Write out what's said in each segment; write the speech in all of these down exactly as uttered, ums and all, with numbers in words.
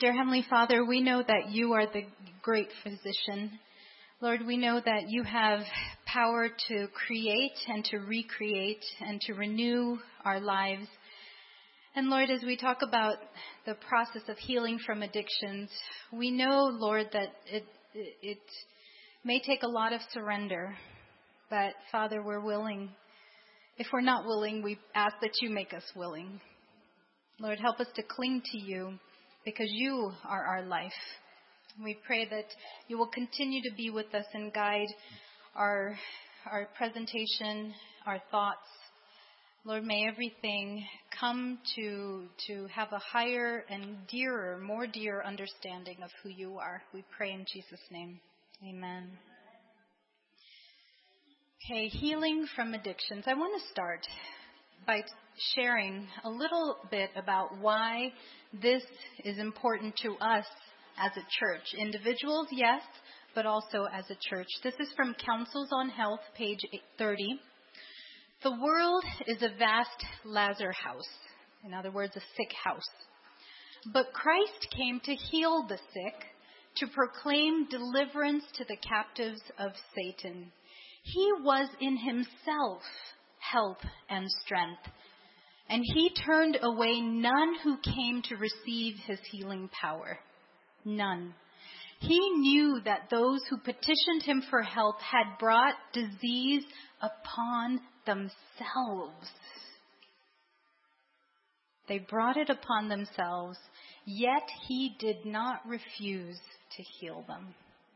Dear Heavenly Father, we know that you are the great physician. Lord, we know that you have power to create and to recreate and to renew our lives. And Lord, as we talk about the process of healing from addictions, we know, Lord, that it, it, it may take a lot of surrender. But Father, we're willing. If we're not willing, we ask that you make us willing. Lord, help us to cling to you because you are our life. We pray that you will continue to be with us and guide our, our presentation, our thoughts. Lord, may everything come to, to have a higher and dearer, more dear understanding of who you are. We pray in Jesus' name. Amen. Okay, healing from addictions. I want to start by sharing a little bit about why this is important to us as a church. Individuals, yes, but also as a church. This is from Councils on Health, page thirty. The world is a vast lazar house. In other words, a sick house. But Christ came to heal the sick, to proclaim deliverance to the captives of Satan. He was in himself health and strength, and he turned away none who came to receive his healing power. None. He knew that those who petitioned him for help had brought disease upon themselves. They brought it upon themselves, yet he did not refuse to heal them.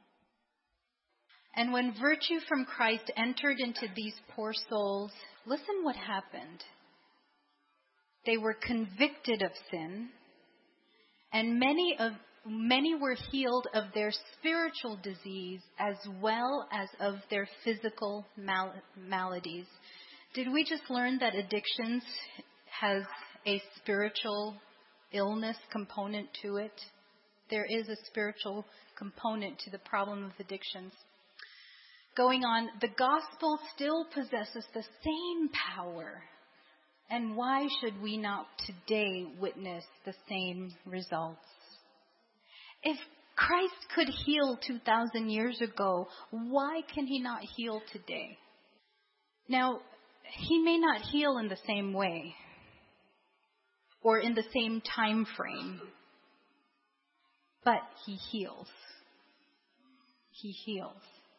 And when virtue from Christ entered into these poor souls, listen what happened. They were convicted of sin, and many of many were healed of their spiritual disease as well as of their physical mal- maladies. Did we just learn that addictions has a spiritual illness component to it? There is a spiritual component to the problem of addictions. Going on, the gospel still possesses the same power. And why should we not today witness the same results? If Christ could heal two thousand years ago, why can he not heal today? Now, he may not heal in the same way or in the same time frame, but he heals. He heals.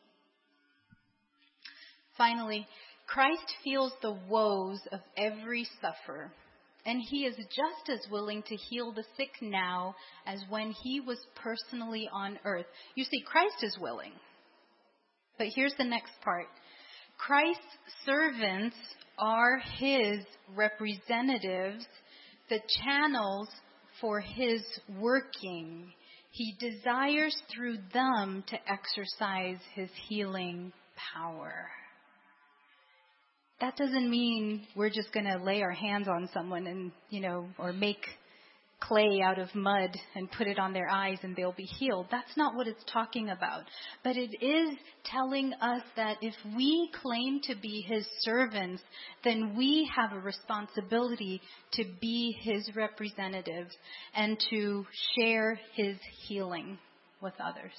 Finally, Christ feels the woes of every sufferer, and he is just as willing to heal the sick now as when he was personally on earth. You see, Christ is willing. But here's the next part. Christ's servants are his representatives, the channels for his working. He desires through them to exercise his healing power. That doesn't mean we're just going to lay our hands on someone and, you know, or make clay out of mud and put it on their eyes and they'll be healed. That's not what it's talking about. But it is telling us that if we claim to be his servants, then we have a responsibility to be his representatives and to share his healing with others.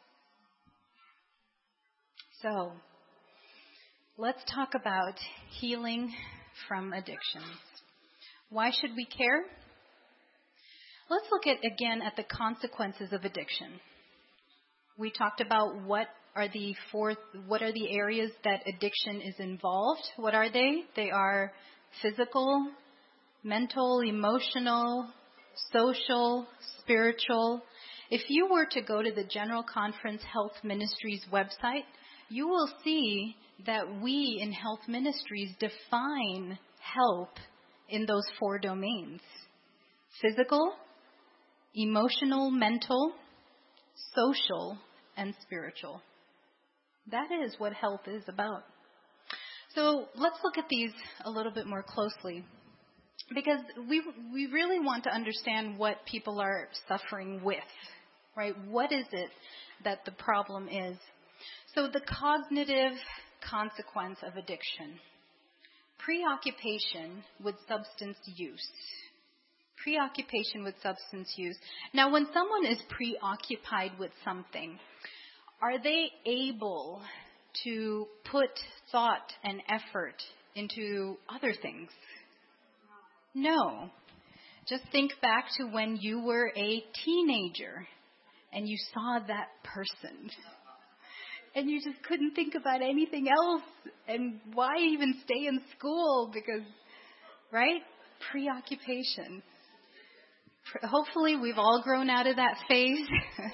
So, let's talk about healing from addictions. Why should we care? Let's look at again at the consequences of addiction. We talked about what are the four, what are the areas that addiction is involved. What are they? They are physical, mental, emotional, social, spiritual. If you were to go to the General Conference Health Ministries website, you will see that we in health ministries define help in those four domains: physical, emotional, mental, social, and spiritual. That is what health is about. So let's look at these a little bit more closely, because we we really want to understand what people are suffering with, right? What is it that the problem is? So the cognitive consequence of addiction: preoccupation with substance use. Preoccupation with substance use. Now, when someone is preoccupied with something, are they able to put thought and effort into other things? No. Just think back to when you were a teenager and you saw that person. And you just couldn't think about anything else. And why even stay in school? Because, right? Preoccupation. Hopefully we've all grown out of that phase.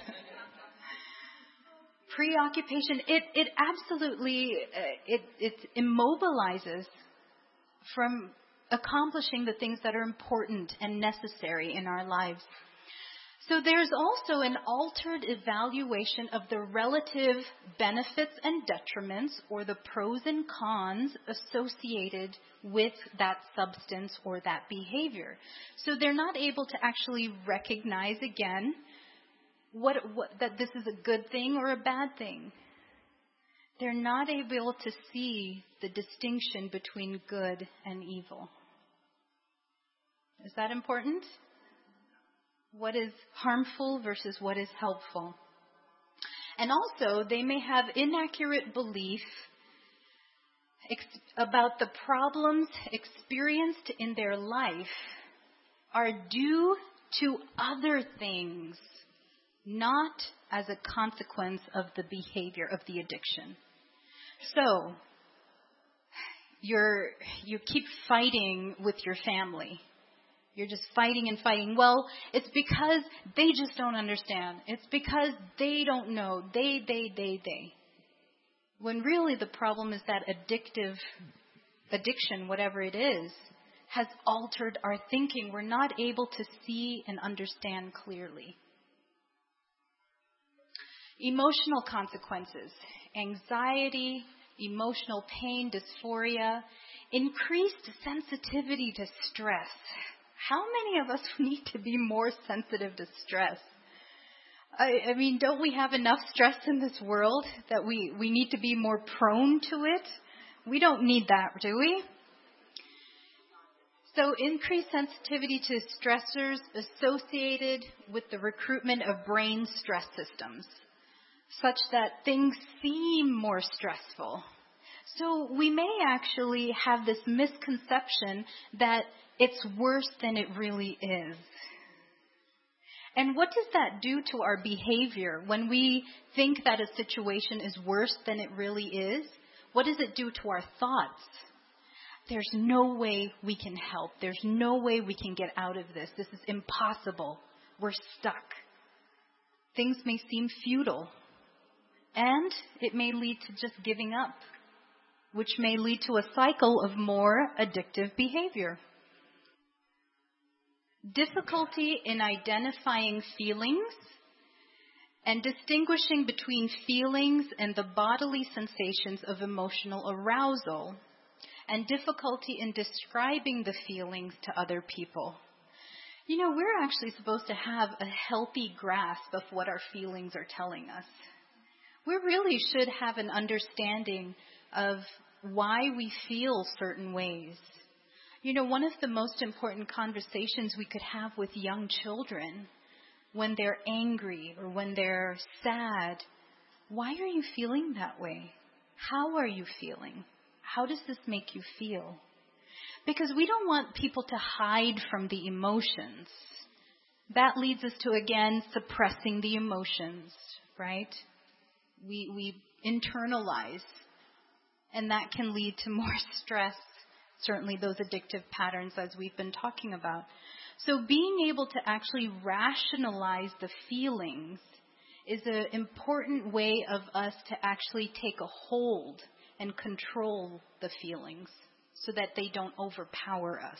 Preoccupation, it, it absolutely, uh, it, it immobilizes from accomplishing the things that are important and necessary in our lives. So there's also an altered evaluation of the relative benefits and detriments, or the pros and cons associated with that substance or that behavior. So they're not able to actually recognize again what, what that this is a good thing or a bad thing. They're not able to see the distinction between good and evil. Is that important? What is harmful versus what is helpful. And also, they may have inaccurate belief ex- about the problems experienced in their life are due to other things, not as a consequence of the behavior of the addiction. So, you're, you keep fighting with your family. You're just fighting and fighting. Well, it's because they just don't understand. It's because they don't know. They, they, they, they. When really the problem is that addictive addiction, whatever it is, has altered our thinking. We're not able to see and understand clearly. Emotional consequences. Anxiety, emotional pain, dysphoria, increased sensitivity to stress. How many of us need to be more sensitive to stress? I, I mean, don't we have enough stress in this world that we, we need to be more prone to it? We don't need that, do we? So increased sensitivity to stressors associated with the recruitment of brain stress systems, such that things seem more stressful. So we may actually have this misconception that it's worse than it really is. And what does that do to our behavior when we think that a situation is worse than it really is? What does it do to our thoughts? There's no way we can help. There's no way we can get out of this. This is impossible. We're stuck. Things may seem futile. And it may lead to just giving up, which may lead to a cycle of more addictive behavior. Difficulty in identifying feelings and distinguishing between feelings and the bodily sensations of emotional arousal, and difficulty in describing the feelings to other people. You know, we're actually supposed to have a healthy grasp of what our feelings are telling us. We really should have an understanding of why we feel certain ways. You know, one of the most important conversations we could have with young children when they're angry or when they're sad, why are you feeling that way? How are you feeling? How does this make you feel? Because we don't want people to hide from the emotions. That leads us to, again, suppressing the emotions, right? We, we internalize, and that can lead to more stress. Certainly those addictive patterns as we've been talking about. So being able to actually rationalize the feelings is an important way of us to actually take a hold and control the feelings so that they don't overpower us.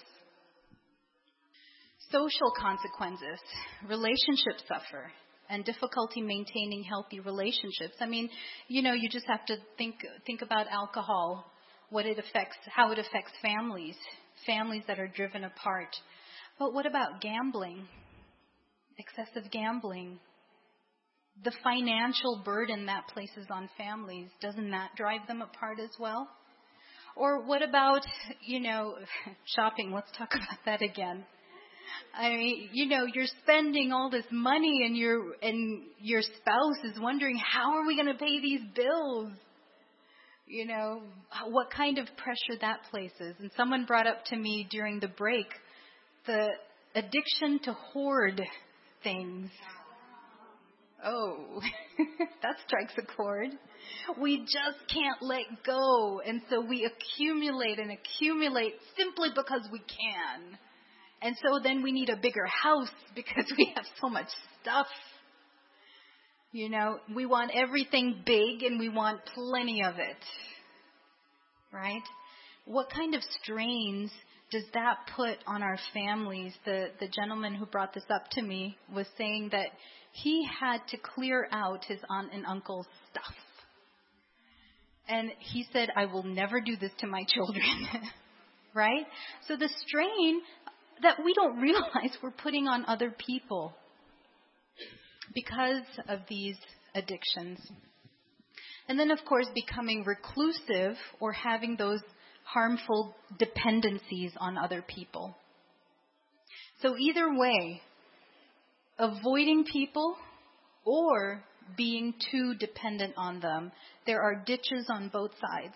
Social consequences. Relationships suffer and difficulty maintaining healthy relationships. I mean, you know, you just have to think think about alcohol. What it affects, how it affects families, families that are driven apart. But what about gambling? Excessive gambling. The financial burden that places on families, doesn't that drive them apart as well? Or what about, you know, shopping? Let's talk about that again. I mean, you know, you're spending all this money and your and your spouse is wondering, how are we going to pay these bills? You know, what kind of pressure that places. And someone brought up to me during the break the addiction to hoard things. Oh, that strikes a chord. We just can't let go. And so we accumulate and accumulate simply because we can. And so then we need a bigger house because we have so much stuff. You know, we want everything big and we want plenty of it. Right? What kind of strains does that put on our families? The the gentleman who brought this up to me was saying that he had to clear out his aunt and uncle's stuff. And he said, I will never do this to my children. Right? So the strain that we don't realize we're putting on other people because of these addictions. And then, of course, becoming reclusive or having those harmful dependencies on other people. So either way, avoiding people or being too dependent on them, there are ditches on both sides.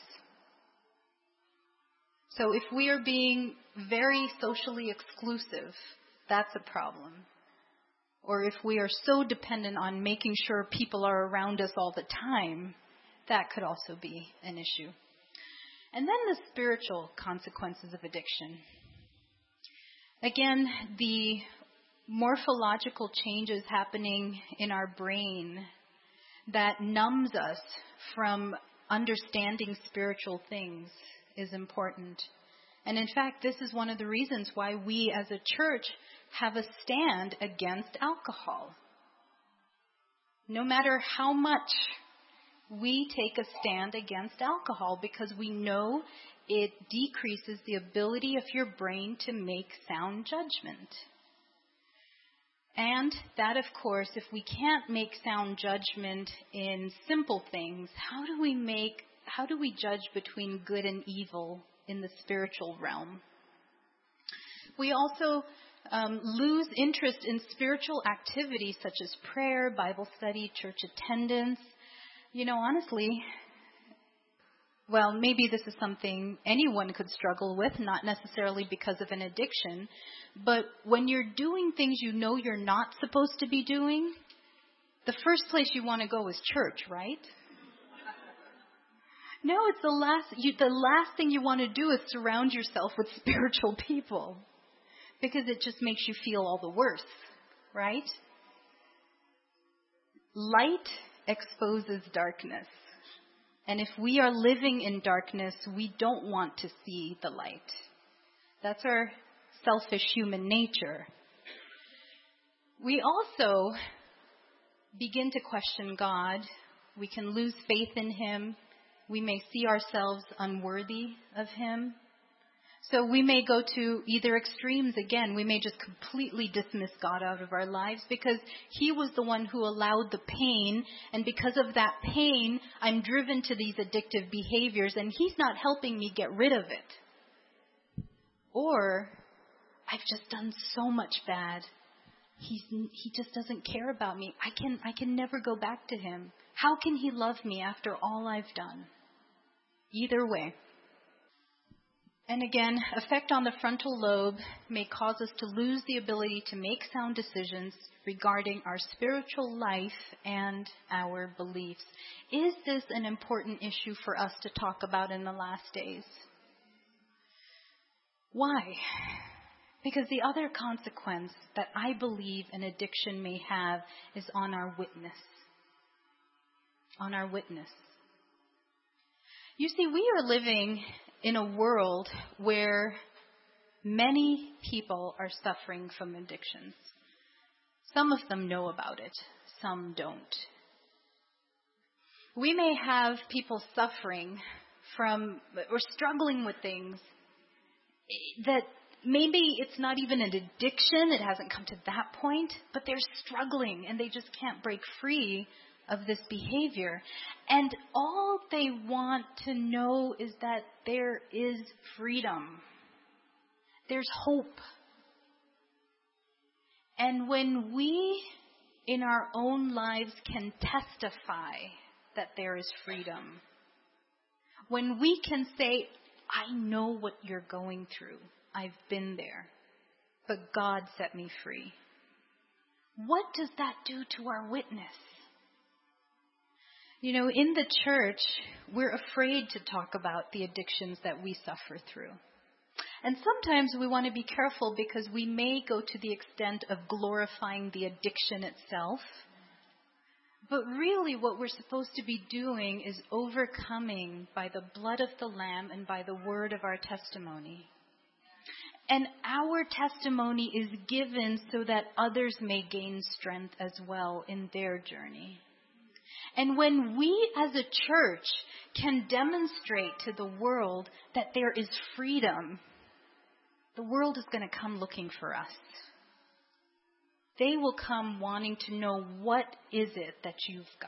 So if we are being very socially exclusive, that's a problem. Or if we are so dependent on making sure people are around us all the time, that could also be an issue. And then the spiritual consequences of addiction. Again, the morphological changes happening in our brain that numbs us from understanding spiritual things is important. And in fact, this is one of the reasons why we as a church have a stand against alcohol. No matter how much we take a stand against alcohol, because we know it decreases the ability of your brain to make sound judgment. And that, of course, if we can't make sound judgment in simple things, how do we make How do we judge between good and evil in the spiritual realm? We also um, lose interest in spiritual activities such as prayer, Bible study, church attendance. You know, honestly, well, maybe this is something anyone could struggle with, not necessarily because of an addiction, but when you're doing things you know you're not supposed to be doing, the first place you want to go is church, right? No, it's the last, you, the last thing you want to do is surround yourself with spiritual people, because it just makes you feel all the worse, right? Light exposes darkness. And if we are living in darkness, we don't want to see the light. That's our selfish human nature. We also begin to question God. We can lose faith in Him. We may see ourselves unworthy of Him. So we may go to either extremes again. We may just completely dismiss God out of our lives because He was the one who allowed the pain. And because of that pain, I'm driven to these addictive behaviors and He's not helping me get rid of it. Or I've just done so much bad. He's, he just doesn't care about me. I can, I can never go back to Him. How can He love me after all I've done? Either way. And again, effect on the frontal lobe may cause us to lose the ability to make sound decisions regarding our spiritual life and our beliefs. Is this an important issue for us to talk about in the last days? Why? Because the other consequence that I believe an addiction may have is on our witness. On our witness. You see, we are living in a world where many people are suffering from addictions. Some of them know about it, some don't. We may have people suffering from or struggling with things that maybe it's not even an addiction, it hasn't come to that point, but they're struggling and they just can't break free of this behavior. And all they want to know is that there is freedom. There's hope. And when we in our own lives can testify that there is freedom, when we can say, I know what you're going through, I've been there, but God set me free. What does that do to our witness? You know, in the church, we're afraid to talk about the addictions that we suffer through. And sometimes we want to be careful because we may go to the extent of glorifying the addiction itself. But really what we're supposed to be doing is overcoming by the blood of the Lamb and by the word of our testimony. And our testimony is given so that others may gain strength as well in their journey. And when we as a church can demonstrate to the world that there is freedom, the world is going to come looking for us. They will come wanting to know, what is it that you've got?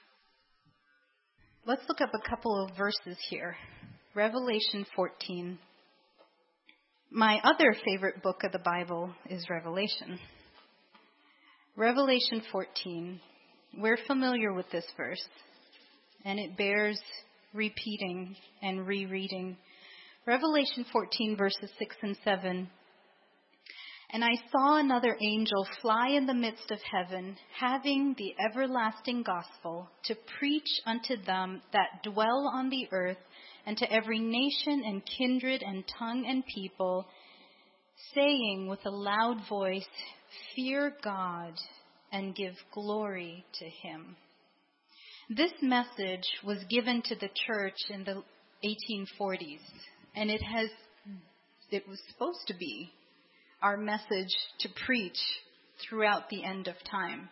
Let's look up a couple of verses here. Revelation fourteen. My other favorite book of the Bible is Revelation. Revelation fourteen. We're familiar with this verse, and it bears repeating and rereading. Revelation fourteen, verses six and seven. And I saw another angel fly in the midst of heaven, having the everlasting gospel, to preach unto them that dwell on the earth, and to every nation and kindred and tongue and people, saying with a loud voice, Fear God and give glory to him. This message was given to the church in the eighteen forties, and it has it was supposed to be our message to preach throughout the end of time.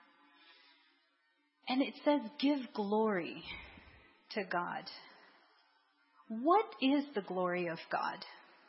And it says, give glory to God. What is the glory of God?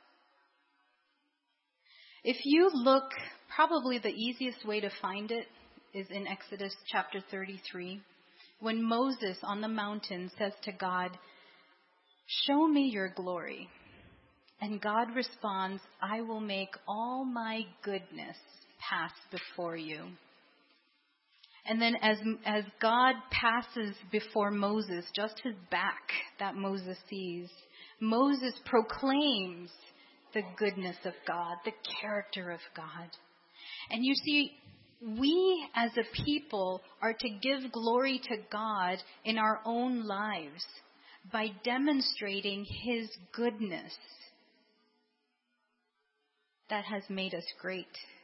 If you look, probably the easiest way to find it is in Exodus chapter thirty-three, when Moses on the mountain says to God, show me your glory. And God responds, I will make all my goodness pass before you. And then as, as God passes before Moses, just his back that Moses sees, Moses proclaims the goodness of God, the character of God. And you see, we as a people are to give glory to God in our own lives by demonstrating his goodness that has made us great,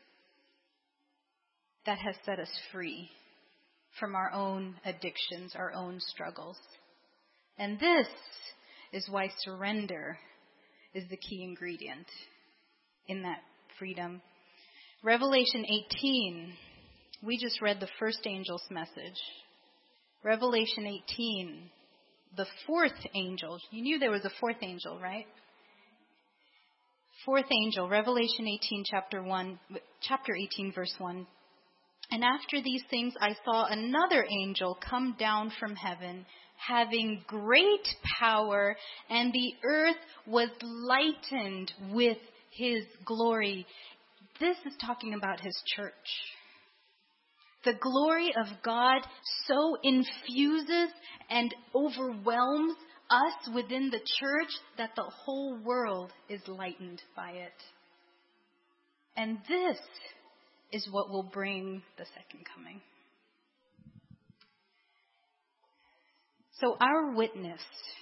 that has set us free from our own addictions, our own struggles. And this is why surrender is the key ingredient in that freedom. Revelation eighteen, we just read the first angel's message. Revelation eighteen, the fourth angel. You knew there was a fourth angel, right? Fourth angel, Revelation eighteen, chapter one, chapter eighteen, verse one. And after these things I saw another angel come down from heaven, having great power, and the earth was lightened with his glory. This is talking about his church. The glory of God so infuses and overwhelms us within the church that the whole world is lightened by it. And this is what will bring the second coming. So our witness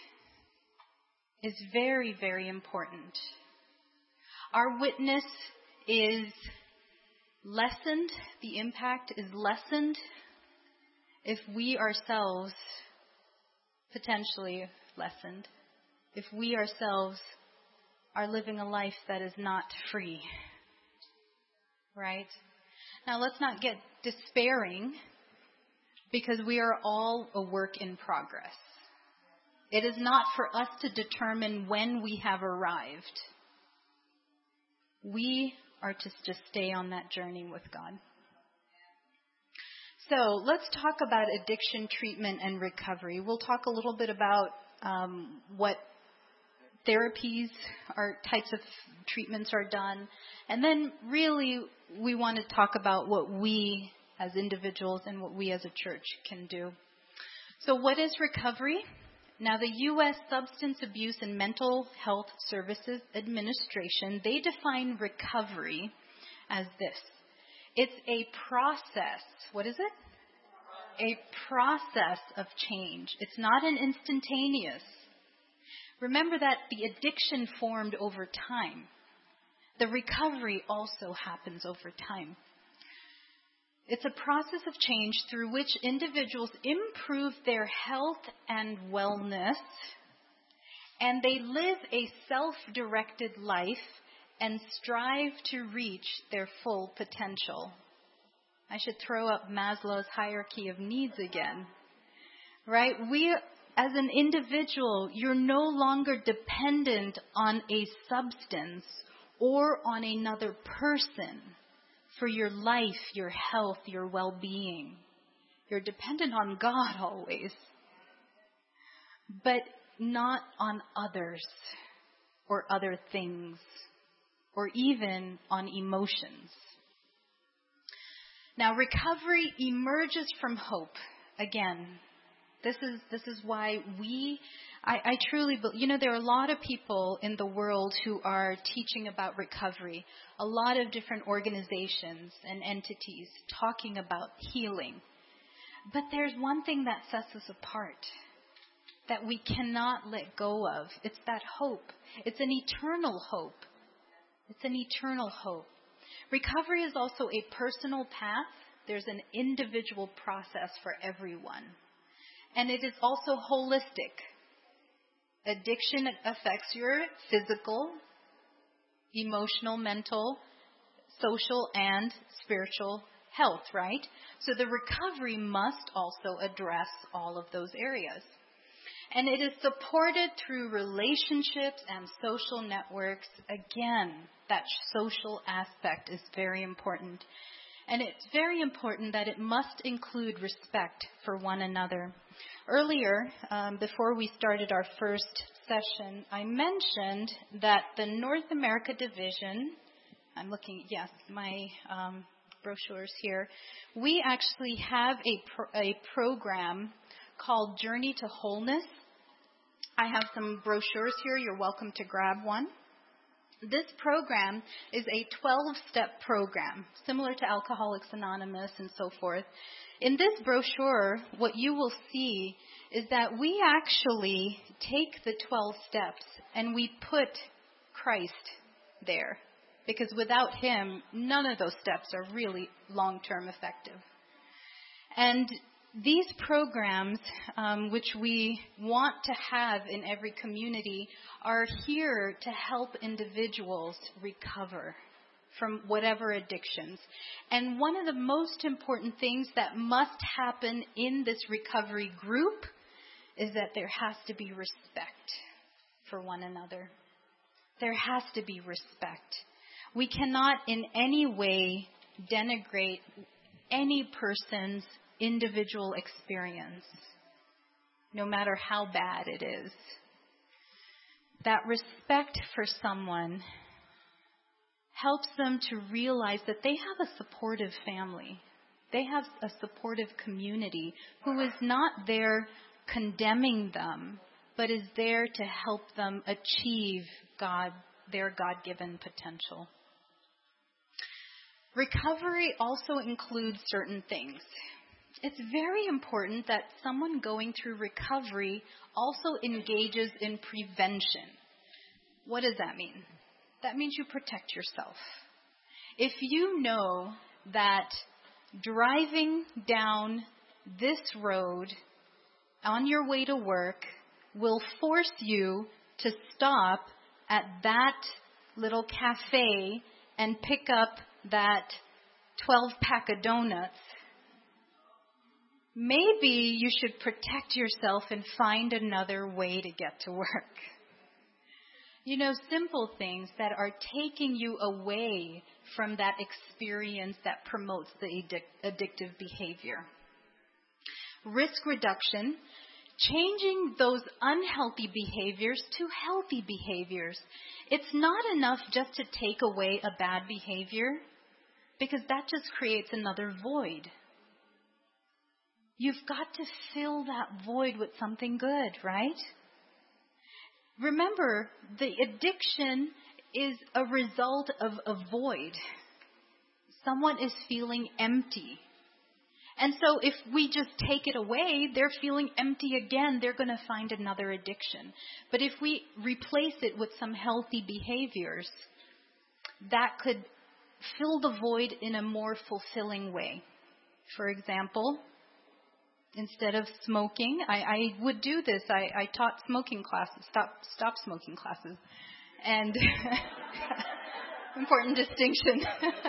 is very, very important. Our witness is lessened, the impact is lessened if we ourselves, potentially lessened, if we ourselves are living a life that is not free. Right? Now let's not get despairing, because we are all a work in progress. It is not for us to determine when we have arrived. We are to just stay on that journey with God. So let's talk about addiction treatment and recovery. We'll talk a little bit about um, what therapies or types of treatments are done. And then really we want to talk about what we as individuals and what we as a church can do. So what is recovery? Now, the U S Substance Abuse and Mental Health Services Administration, they define recovery as this. It's a process. What is it? A process of change. It's not an instantaneous. Remember that the addiction formed over time. The recovery also happens over time. It's a process of change through which individuals improve their health and wellness, and they live a self-directed life and strive to reach their full potential. I should throw up Maslow's hierarchy of needs again, right? We, as an individual, you're no longer dependent on a substance or on another person for your life, your health, your well-being. You're dependent on God always, but not on others or other things or even on emotions. Now, recovery emerges from hope. Again, this is this is why we, I, I truly believe, you know, there are a lot of people in the world who are teaching about recovery. A lot of different organizations and entities talking about healing. But there's one thing that sets us apart that we cannot let go of. It's that hope. It's an eternal hope. It's an eternal hope. Recovery is also a personal path. There's an individual process for everyone. And it is also holistic. Addiction affects your physical, emotional, mental, social, and spiritual health, right? So the recovery must also address all of those areas. And it is supported through relationships and social networks. Again, that social aspect is very important. And it's very important that it must include respect for one another. Earlier, um, before we started our first session, I mentioned that the North America division, I'm looking, yes, my um, brochures here, we actually have a, pro- a program called Journey to Wholeness. I have some brochures here. You're welcome to grab one. This program is a twelve-step program, similar to Alcoholics Anonymous and so forth. In this brochure, what you will see is that we actually take the twelve steps and we put Christ there. Because without Him, none of those steps are really long-term effective. And these programs, um, which we want to have in every community, are here to help individuals recover from whatever addictions. And one of the most important things that must happen in this recovery group is that there has to be respect for one another. There has to be respect. We cannot in any way denigrate any person's individual experience, no matter how bad it is. That respect for someone helps them to realize that they have a supportive family. They have a supportive community who is not there condemning them, but is there to help them achieve God, their God-given potential. Recovery also includes certain things. It's very important that someone going through recovery also engages in prevention. What does that mean? That means you protect yourself. If you know that driving down this road on your way to work will force you to stop at that little cafe and pick up that twelve pack of donuts, maybe you should protect yourself and find another way to get to work. You know, simple things that are taking you away from that experience that promotes the addic- addictive behavior. Risk reduction, changing those unhealthy behaviors to healthy behaviors. It's not enough just to take away a bad behavior. because that just creates another void. You've got to fill that void with something good, right? Remember, the addiction is a result of a void. Someone is feeling empty. And so if we just take it away, they're feeling empty again. They're going to find another addiction. But if we replace it with some healthy behaviors, that could fill the void in a more fulfilling way. For example, instead of smoking, I, I would do this. I, I taught smoking classes, stop, stop smoking classes. And important distinction.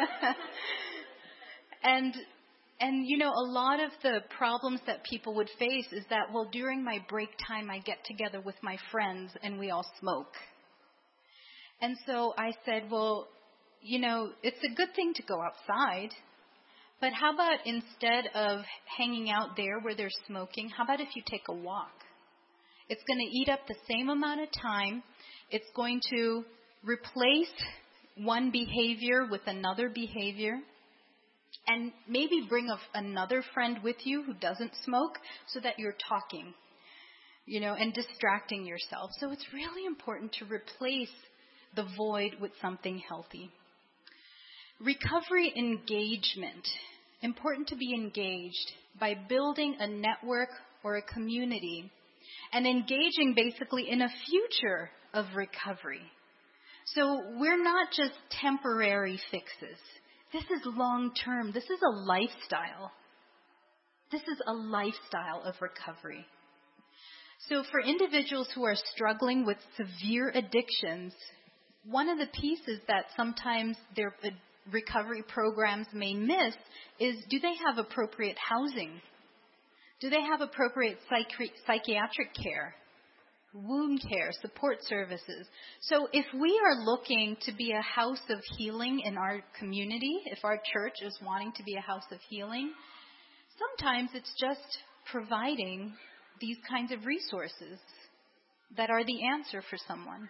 and, and, you know, a lot of the problems that people would face is that, well, during my break time, I get together with my friends and we all smoke. And so I said, well, you know, it's a good thing to go outside. But how about instead of hanging out there where they're smoking, how about if you take a walk? It's going to eat up the same amount of time. It's going to replace one behavior with another behavior. And maybe bring a, another friend with you who doesn't smoke so that you're talking, you know, and distracting yourself. So it's really important to replace the void with something healthy. Recovery engagement. Important to be engaged by building a network or a community and engaging basically in a future of recovery. So we're not just temporary fixes. This is long term. This is a lifestyle. This is a lifestyle of recovery. So for individuals who are struggling with severe addictions, one of the pieces that sometimes their recovery programs may miss is, do they have appropriate housing? Do they have appropriate psychi- psychiatric care, wound care, support services? So if we are looking to be a house of healing in our community, if our church is wanting to be a house of healing, sometimes it's just providing these kinds of resources that are the answer for someone.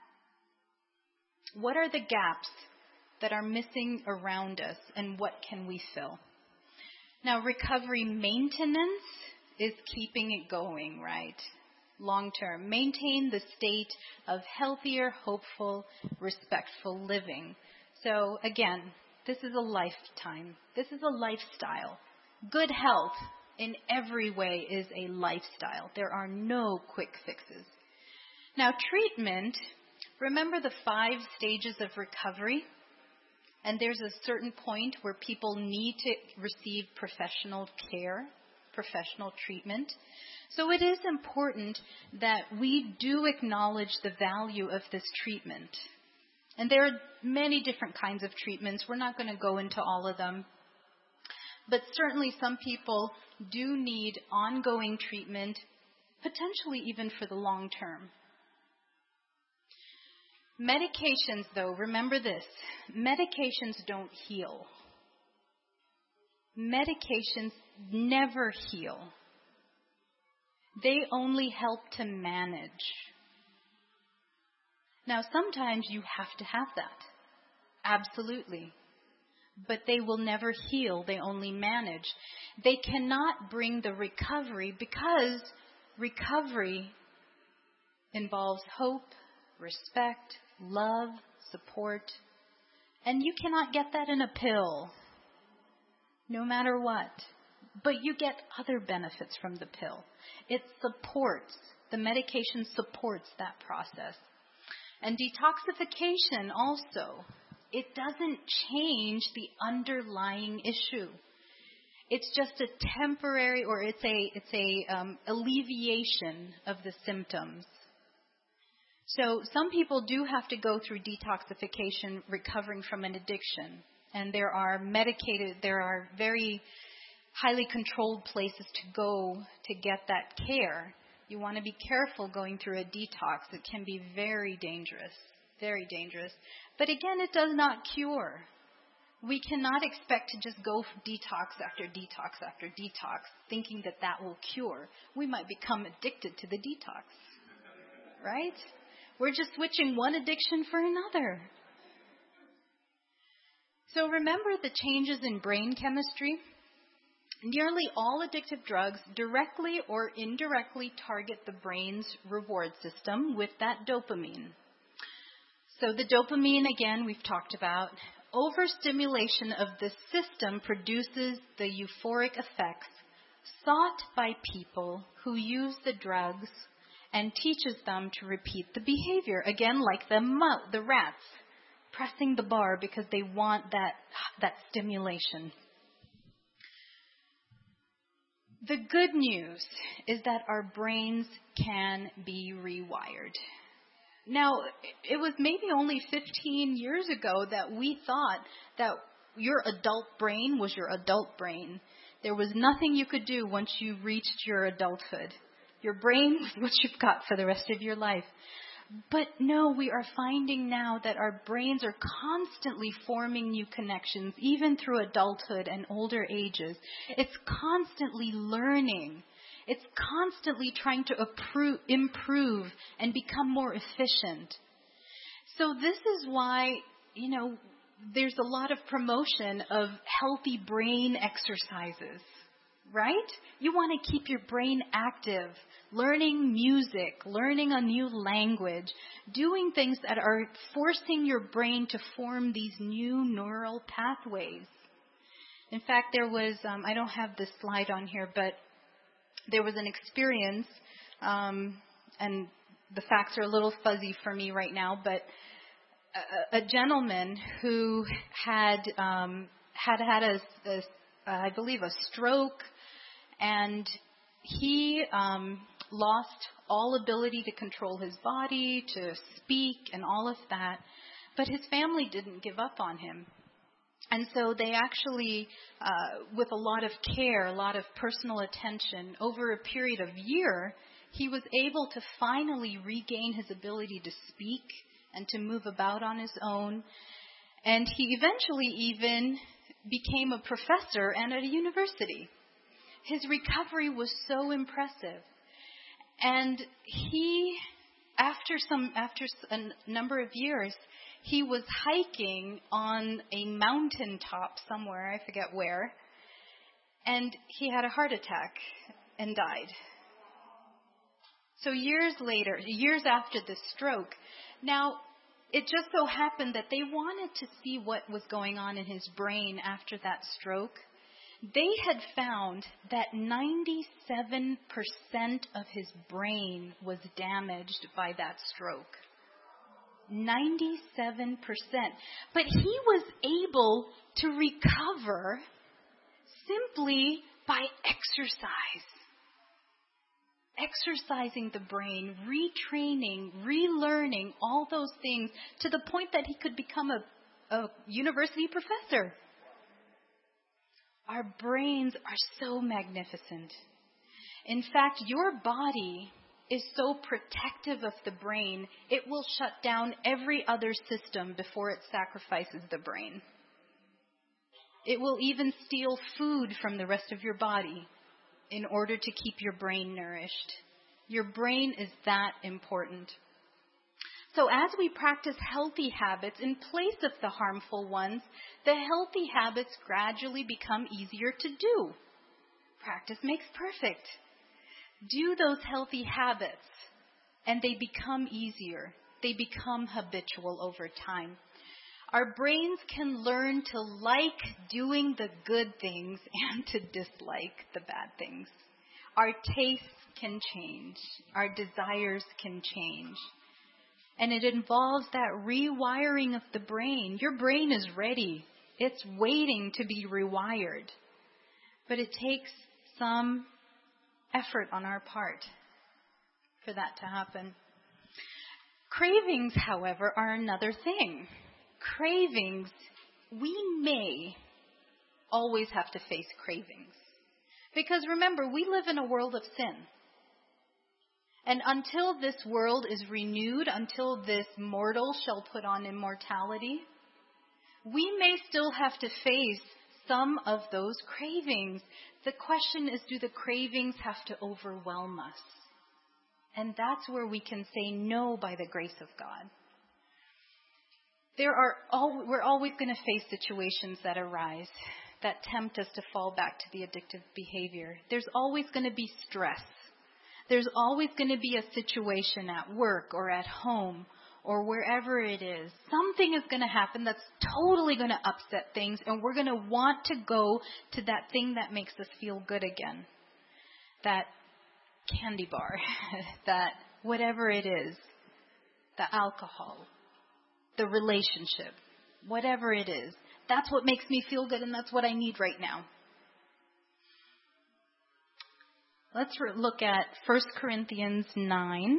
What are the gaps that are missing around us, and what can we fill? Now, recovery maintenance is keeping it going, right? Long term. Maintain the state of healthier, hopeful, respectful living. So again, this is a lifetime. This is a lifestyle. Good health in every way is a lifestyle. There are no quick fixes. Now, treatment, remember the five stages of recovery? And there's a certain point where people need to receive professional care, professional treatment. So it is important that we do acknowledge the value of this treatment. And there are many different kinds of treatments. We're not going to go into all of them. But certainly some people do need ongoing treatment, potentially even for the long term. Medications, though, remember this. Medications don't heal. Medications never heal. They only help to manage. Now, sometimes you have to have that. Absolutely. But they will never heal. They only manage. They cannot bring the recovery because recovery involves hope, respect, love, support. And you cannot get that in a pill, no matter what. But you get other benefits from the pill. It supports, the medication supports that process. And detoxification also, it doesn't change the underlying issue. It's just a temporary, or it's a it's a um, alleviation of the symptoms. So some people do have to go through detoxification recovering from an addiction. And there are medicated, there are very highly controlled places to go to get that care. You want to be careful going through a detox. It can be very dangerous, very dangerous. But again, it does not cure. We cannot expect to just go detox after detox after detox, thinking that that will cure. We might become addicted to the detox, right? We're just switching one addiction for another. So remember the changes in brain chemistry? Nearly all addictive drugs directly or indirectly target the brain's reward system with that dopamine. So the dopamine, again, we've talked about. Overstimulation of the system produces the euphoric effects sought by people who use the drugs and teaches them to repeat the behavior. Again, like the mo- the rats pressing the bar because they want that, that stimulation. The good news is that our brains can be rewired. Now, it was maybe only fifteen years ago that we thought that your adult brain was your adult brain. There was nothing you could do once you reached your adulthood. Your brain was what you've got for the rest of your life. But no, we are finding now that our brains are constantly forming new connections, even through adulthood and older ages. It's constantly learning. It's constantly trying to approve, improve and become more efficient. So this is why, you know, there's a lot of promotion of healthy brain exercises, right? You want to keep your brain active, learning music, learning a new language, doing things that are forcing your brain to form these new neural pathways. In fact, there was, um, I don't have this slide on here, but there was an experience, um, and the facts are a little fuzzy for me right now, but a, a gentleman who had um, had had a, a, I believe, a stroke, and he um, lost all ability to control his body, to speak, and all of that. But his family didn't give up on him. And so they actually, uh, with a lot of care, a lot of personal attention, over a period of a year, he was able to finally regain his ability to speak and to move about on his own. And he eventually even became a professor and at a university. His recovery was so impressive. And he, after some, after a number of years, he was hiking on a mountaintop somewhere, I forget where, and he had a heart attack and died. So years later, years after the stroke, now it just so happened that they wanted to see what was going on in his brain after that stroke. They had found that ninety-seven percent of his brain was damaged by that stroke. ninety-seven percent. But he was able to recover simply by exercise. Exercising the brain, retraining, relearning, all those things to the point that he could become a, a university professor. Our brains are so magnificent. In fact, your body is so protective of the brain, it will shut down every other system before it sacrifices the brain. It will even steal food from the rest of your body in order to keep your brain nourished. Your brain is that important. So as we practice healthy habits in place of the harmful ones, the healthy habits gradually become easier to do. Practice makes perfect. Do those healthy habits, and they become easier. They become habitual over time. Our brains can learn to like doing the good things and to dislike the bad things. Our tastes can change. Our desires can change. And it involves that rewiring of the brain. Your brain is ready. It's waiting to be rewired. But it takes some effort on our part for that to happen. Cravings, however, are another thing. Cravings, we may always have to face cravings. Because remember, we live in a world of sin. And until this world is renewed, until this mortal shall put on immortality, we may still have to face some of those cravings. The question is, do the cravings have to overwhelm us? And that's where we can say no by the grace of God. There are all, we're always going to face situations that arise that tempt us to fall back to the addictive behavior. There's always going to be stress. There's always going to be a situation at work or at home or wherever it is. Something is going to happen that's totally going to upset things, and we're going to want to go to that thing that makes us feel good again. That candy bar, that whatever it is, the alcohol, the relationship, whatever it is. That's what makes me feel good, and that's what I need right now. Let's re- look at First Corinthians nine.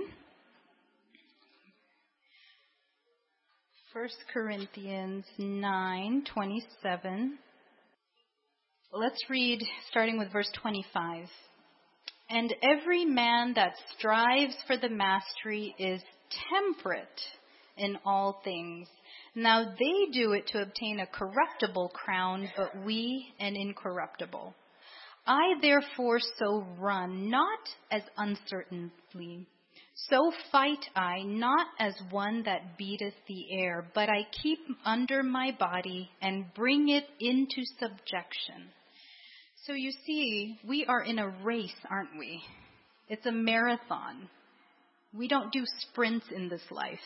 First Corinthians nine twenty-seven. Let's read starting with verse twenty-five. And every man that strives for the mastery is temperate in all things. Now they do it to obtain a corruptible crown, but we an incorruptible. I therefore so run, not as uncertainly. So fight I, not as one that beateth the air, but I keep under my body and bring it into subjection. So you see, we are in a race, aren't we? It's a marathon. We don't do sprints in this life.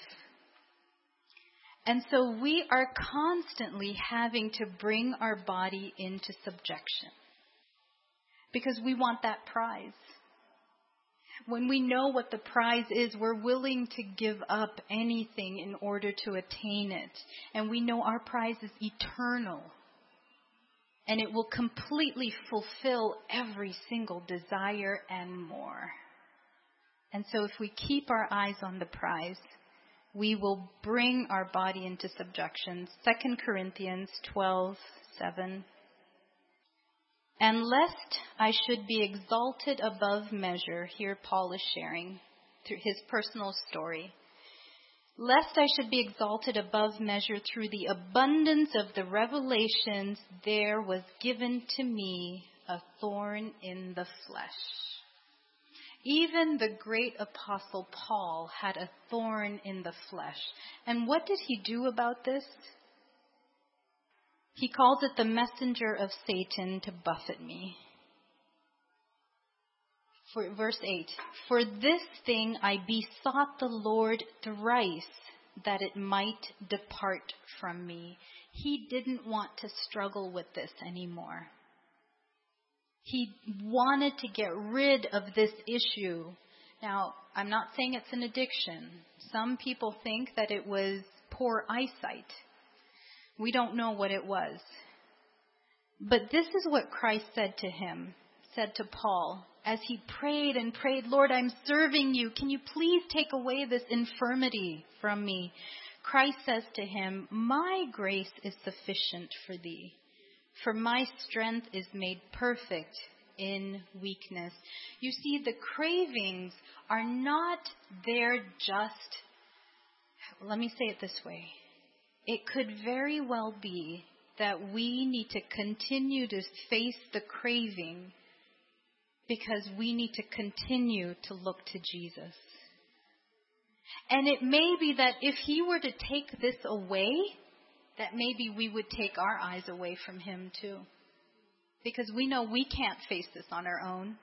And so we are constantly having to bring our body into subjection because we want that prize. When we know what the prize is, we're willing to give up anything in order to attain it. And we know our prize is eternal. And it will completely fulfill every single desire and more. And so if we keep our eyes on the prize, we will bring our body into subjection. Second Corinthians twelve seven. And lest I should be exalted above measure, here Paul is sharing through his personal story. Lest I should be exalted above measure through the abundance of the revelations, there was given to me a thorn in the flesh. Even the great apostle Paul had a thorn in the flesh. And what did he do about this? He calls it the messenger of Satan to buffet me. For verse eight, for this thing I besought the Lord thrice that it might depart from me. He didn't want to struggle with this anymore. He wanted to get rid of this issue. Now, I'm not saying it's an addiction. Some people think that it was poor eyesight. We don't know what it was. But this is what Christ said to him, said to Paul, as he prayed and prayed, Lord, I'm serving you. Can you please take away this infirmity from me? Christ says to him, my grace is sufficient for thee, for my strength is made perfect in weakness. You see, the cravings are not there just, let me say it this way. It could very well be that we need to continue to face the craving because we need to continue to look to Jesus. And it may be that if he were to take this away, that maybe we would take our eyes away from him too. Because we know we can't face this on our own.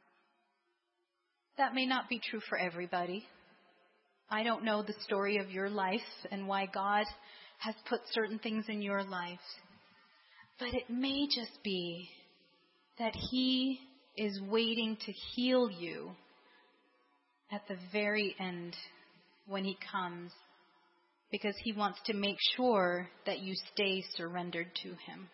That may not be true for everybody. I don't know the story of your life and why God has put certain things in your life. But it may just be that he is waiting to heal you at the very end when he comes, because he wants to make sure that you stay surrendered to him.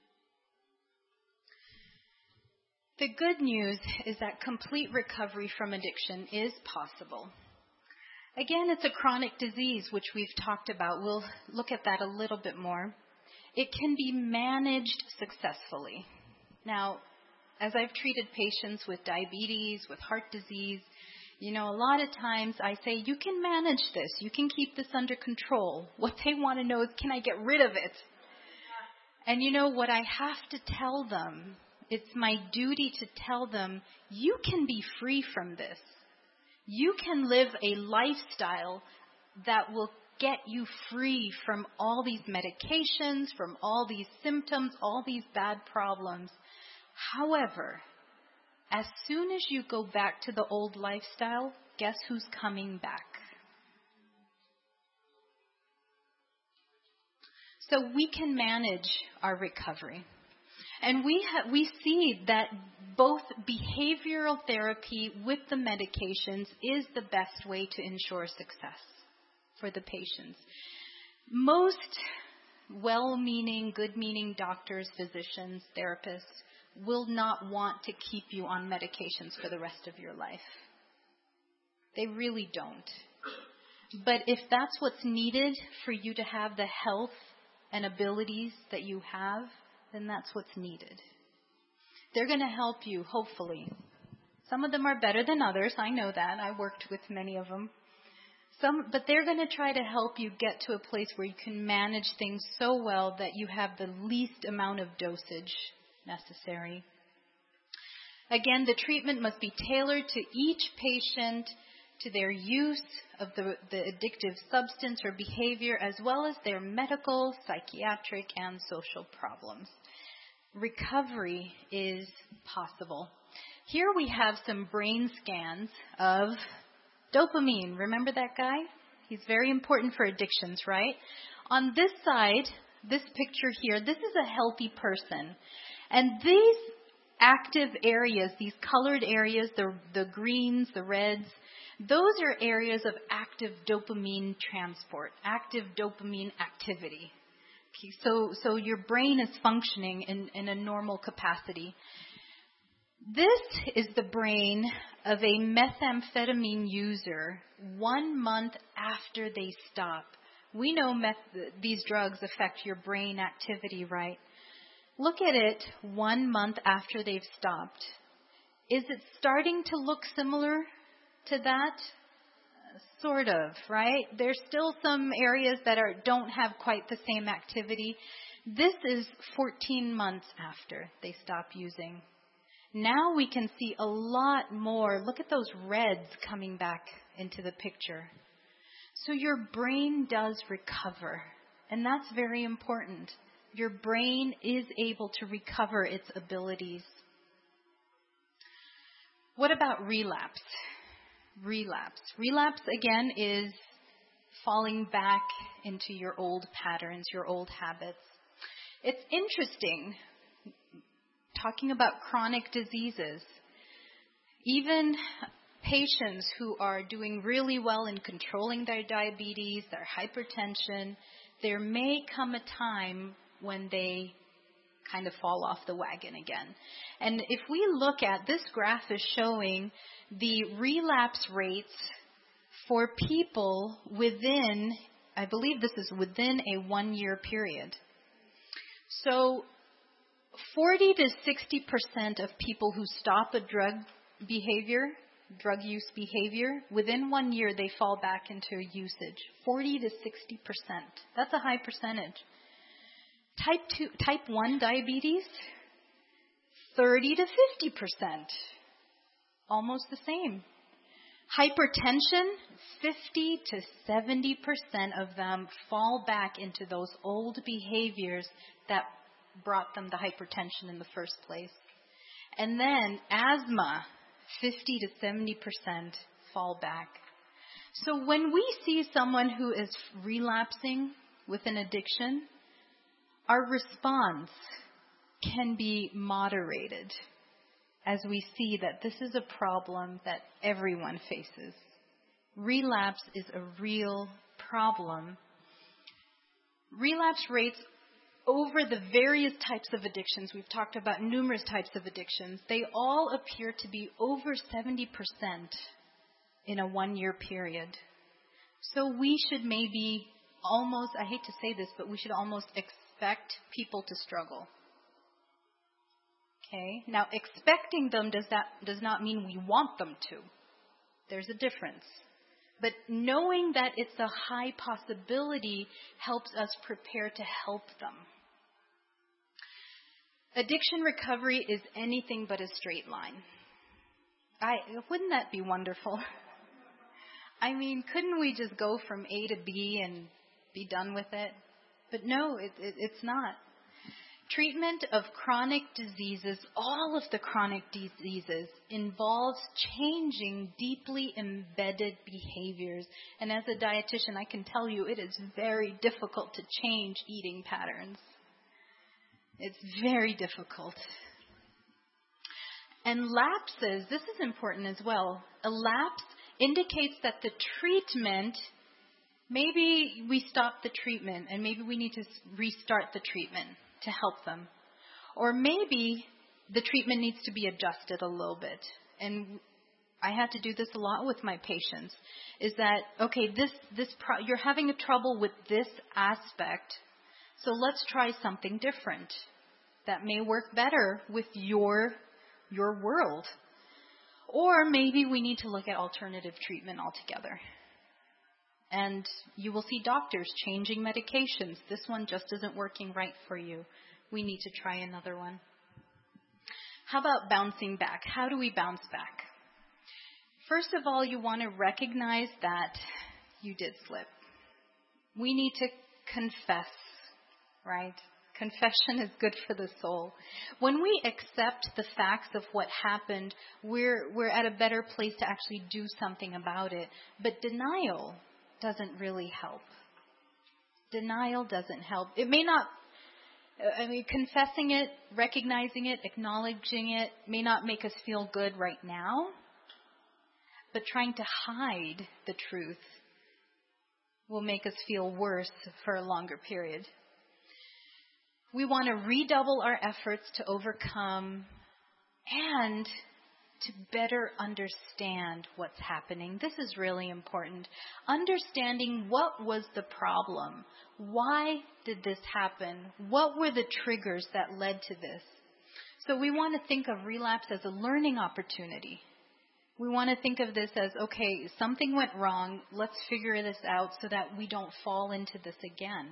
The good news is that complete recovery from addiction is possible. Again, it's a chronic disease, which we've talked about. We'll look at that a little bit more. It can be managed successfully. Now, as I've treated patients with diabetes, with heart disease, you know, a lot of times I say, you can manage this. You can keep this under control. What they want to know is, can I get rid of it? And you know what I have to tell them? It's my duty to tell them, you can be free from this. You can live a lifestyle that will get you free from all these medications, from all these symptoms, all these bad problems. However, as soon as you go back to the old lifestyle, guess who's coming back? So we can manage our recovery. And we ha- we see that both behavioral therapy with the medications is the best way to ensure success for the patients. Most well-meaning, good-meaning doctors, physicians, therapists will not want to keep you on medications for the rest of your life. They really don't. But if that's what's needed for you to have the health and abilities that you have, then that's what's needed. They're going to help you, hopefully. Some of them are better than others. I know that. I worked with many of them. Some, but they're going to try to help you get to a place where you can manage things so well that you have the least amount of dosage necessary. Again, the treatment must be tailored to each patient, to their use of the, the addictive substance or behavior, as well as their medical, psychiatric, and social problems. Recovery is possible. Here we have some brain scans of dopamine. Remember that guy? He's very important for addictions, right? On this side, this picture here, this is a healthy person. And these active areas, these colored areas, the, the greens, the reds, those are areas of active dopamine transport, active dopamine activity. Okay, so, so your brain is functioning in, in a normal capacity. This is the brain of a methamphetamine user one month after they stop. We know meth- these drugs affect your brain activity, right? Look at it one month after they've stopped. Is it starting to look similar to that? Sort of, right? There's still some areas that are don't have quite the same activity. This is fourteen months after they stop using. Now we can see a lot more. Look at those reds coming back into the picture. So your brain does recover, and that's very important. Your brain is able to recover its abilities. What about relapse? Relapse. Relapse, again, is falling back into your old patterns, your old habits. It's interesting, talking about chronic diseases. Even patients who are doing really well in controlling their diabetes, their hypertension, there may come a time when they kind of fall off the wagon again. And if we look at, this graph is showing the relapse rates for people within, I believe this is within a one-year period. So forty to sixty percent of people who stop a drug behavior, drug use behavior, within one year they fall back into usage. forty to sixty percent. That's a high percentage. Type two, type one diabetes, thirty to fifty percent. Almost the same. Hypertension, fifty to seventy percent of them fall back into those old behaviors that brought them the hypertension in the first place. And then asthma, fifty to seventy percent fall back. So when we see someone who is relapsing with an addiction, our response can be moderated as we see that this is a problem that everyone faces. Relapse is a real problem. Relapse rates over the various types of addictions, we've talked about numerous types of addictions, they all appear to be over seventy percent in a one-year period. So we should maybe almost, I hate to say this, but we should almost expect people to struggle. Okay? Now, expecting them does that does not mean we want them to. There's a difference. But knowing that it's a high possibility helps us prepare to help them. Addiction recovery is anything but a straight line. I, wouldn't that be wonderful? I mean, couldn't we just go from A to B and be done with it? But no, it, it, it's not. Treatment of chronic diseases, all of the chronic diseases, involves changing deeply embedded behaviors. And as a dietitian, I can tell you it is very difficult to change eating patterns. It's very difficult. And lapses, this is important as well. A lapse indicates that the treatment, maybe we stop the treatment and maybe we need to restart the treatment to help them. Or maybe the treatment needs to be adjusted a little bit. And I had to do this a lot with my patients. Is that, okay, this, this pro- you're having a trouble with this aspect, so let's try something different that may work better with your, your world. Or maybe we need to look at alternative treatment altogether. And you will see doctors changing medications. This one just isn't working right for you. We need to try another one. How about bouncing back? How do we bounce back? First of all, you want to recognize that you did slip. We need to confess, right? Confession is good for the soul. When we accept the facts of what happened, we're we're at a better place to actually do something about it. But denial doesn't really help. Denial doesn't help. It may not, I mean, confessing it, recognizing it, acknowledging it may not make us feel good right now, but trying to hide the truth will make us feel worse for a longer period. We want to redouble our efforts to overcome and to better understand what's happening. This is really important. Understanding what was the problem. Why did this happen? What were the triggers that led to this? So we want to think of relapse as a learning opportunity. We want to think of this as, okay, something went wrong. Let's figure this out so that we don't fall into this again.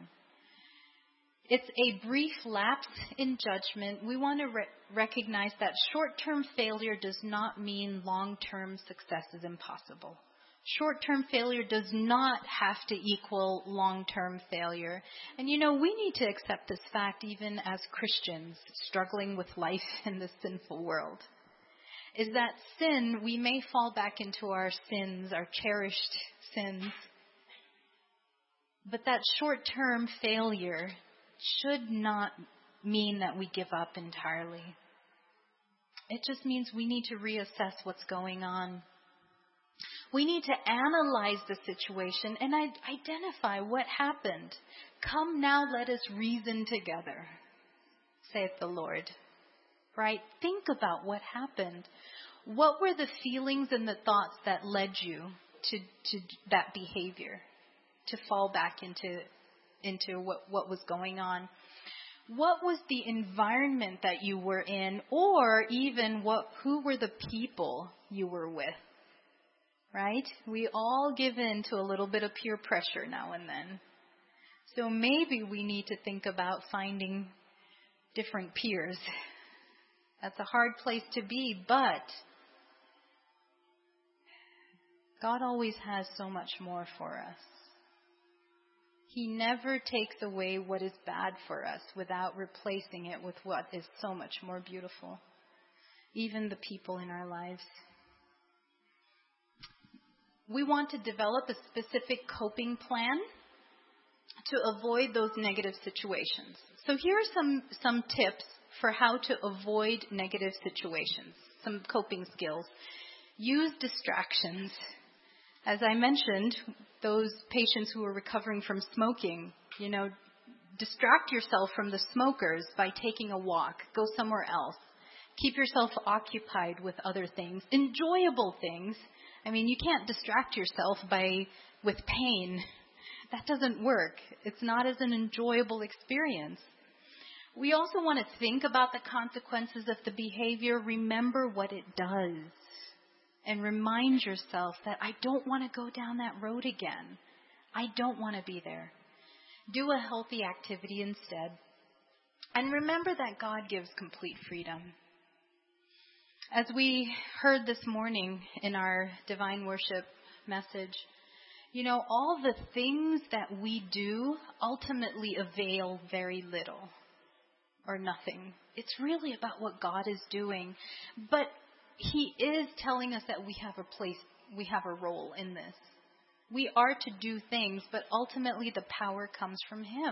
It's a brief lapse in judgment. We want to re- recognize that short-term failure does not mean long-term success is impossible. Short-term failure does not have to equal long-term failure. And you know, we need to accept this fact even as Christians struggling with life in this sinful world. Is that sin, we may fall back into our sins, our cherished sins. But that short-term failure should not mean that we give up entirely. It just means we need to reassess what's going on. We need to analyze the situation and identify what happened. Come now, let us reason together, saith the Lord. Right? Think about what happened. What were the feelings and the thoughts that led you to, to that behavior, to fall back into into what, what was going on? What was the environment that you were in, or even what who were the people you were with? Right? We all give in to a little bit of peer pressure now and then. So maybe we need to think about finding different peers. That's a hard place to be, but God always has so much more for us. He never takes away what is bad for us without replacing it with what is so much more beautiful. Even the people in our lives. We want to develop a specific coping plan to avoid those negative situations. So here are some, some tips for how to avoid negative situations, some coping skills. Use distractions. As I mentioned, those patients who are recovering from smoking, you know, distract yourself from the smokers by taking a walk. Go somewhere else. Keep yourself occupied with other things, enjoyable things. I mean, you can't distract yourself by with pain. That doesn't work. It's not as an enjoyable experience. We also want to think about the consequences of the behavior. Remember what it does. And remind yourself that I don't want to go down that road again. I don't want to be there. Do a healthy activity instead. And remember that God gives complete freedom. As we heard this morning in our divine worship message, You know, all the things that we do ultimately avail very little or nothing. It's really about what God is doing. But He is telling us that we have a place, we have a role in this. We are to do things, but ultimately the power comes from Him.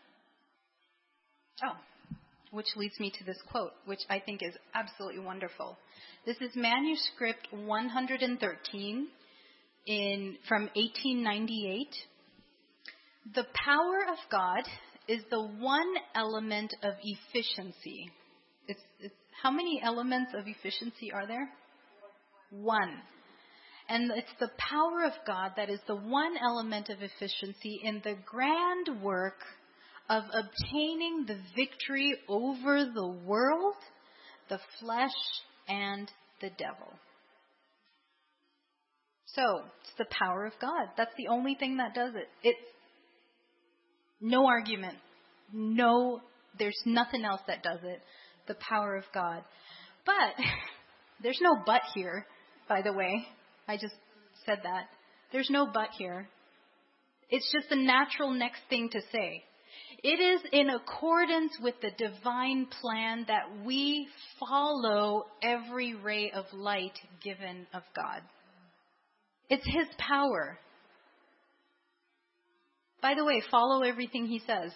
Oh, which leads me to this quote, which I think is absolutely wonderful. This is manuscript one hundred thirteen in from eighteen ninety-eight. The power of God is the one element of efficiency. It's, it's, how many elements of efficiency are there? One. And it's the power of God that is the one element of efficiency in the grand work of obtaining the victory over the world, the flesh, and the devil. So, it's the power of God. That's the only thing that does it. It's no argument. No, there's nothing else that does it. The power of God. But, there's no but here, by the way. I just said that. There's no but here. It's just the natural next thing to say. It is in accordance with the divine plan that we follow every ray of light given of God. It's His power. By the way, follow everything He says.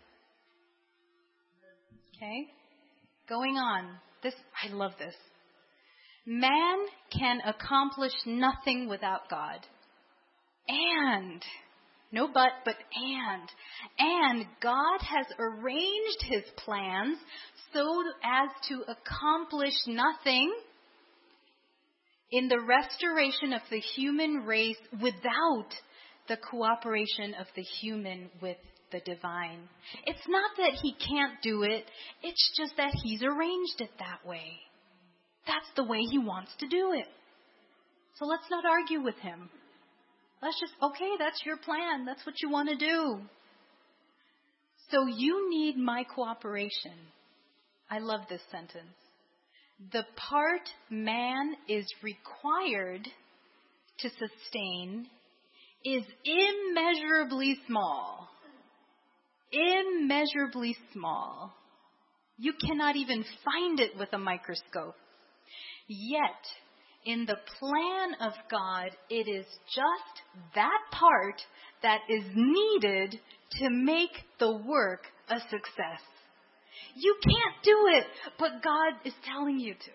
Okay? Going on. This, I love this. Man can accomplish nothing without God. And, no but, but and. And God has arranged His plans so as to accomplish nothing in the restoration of the human race without the cooperation of the human with the divine. It's not that He can't do it. It's just that He's arranged it that way. That's the way He wants to do it. So let's not argue with Him. Let's just, okay, that's your plan. That's what you want to do. So you need my cooperation. I love this sentence. The part man is required to sustain is immeasurably small. Immeasurably small. You cannot even find it with a microscope. Yet, in the plan of God, it is just that part that is needed to make the work a success. You can't do it, but God is telling you to.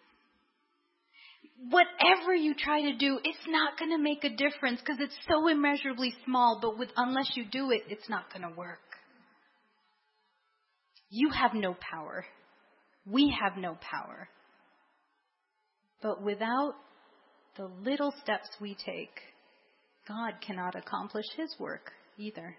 Whatever you try to do, it's not going to make a difference because it's so immeasurably small, but with, unless you do it, it's not going to work. You have no power. We have no power. But without the little steps we take, God cannot accomplish His work either.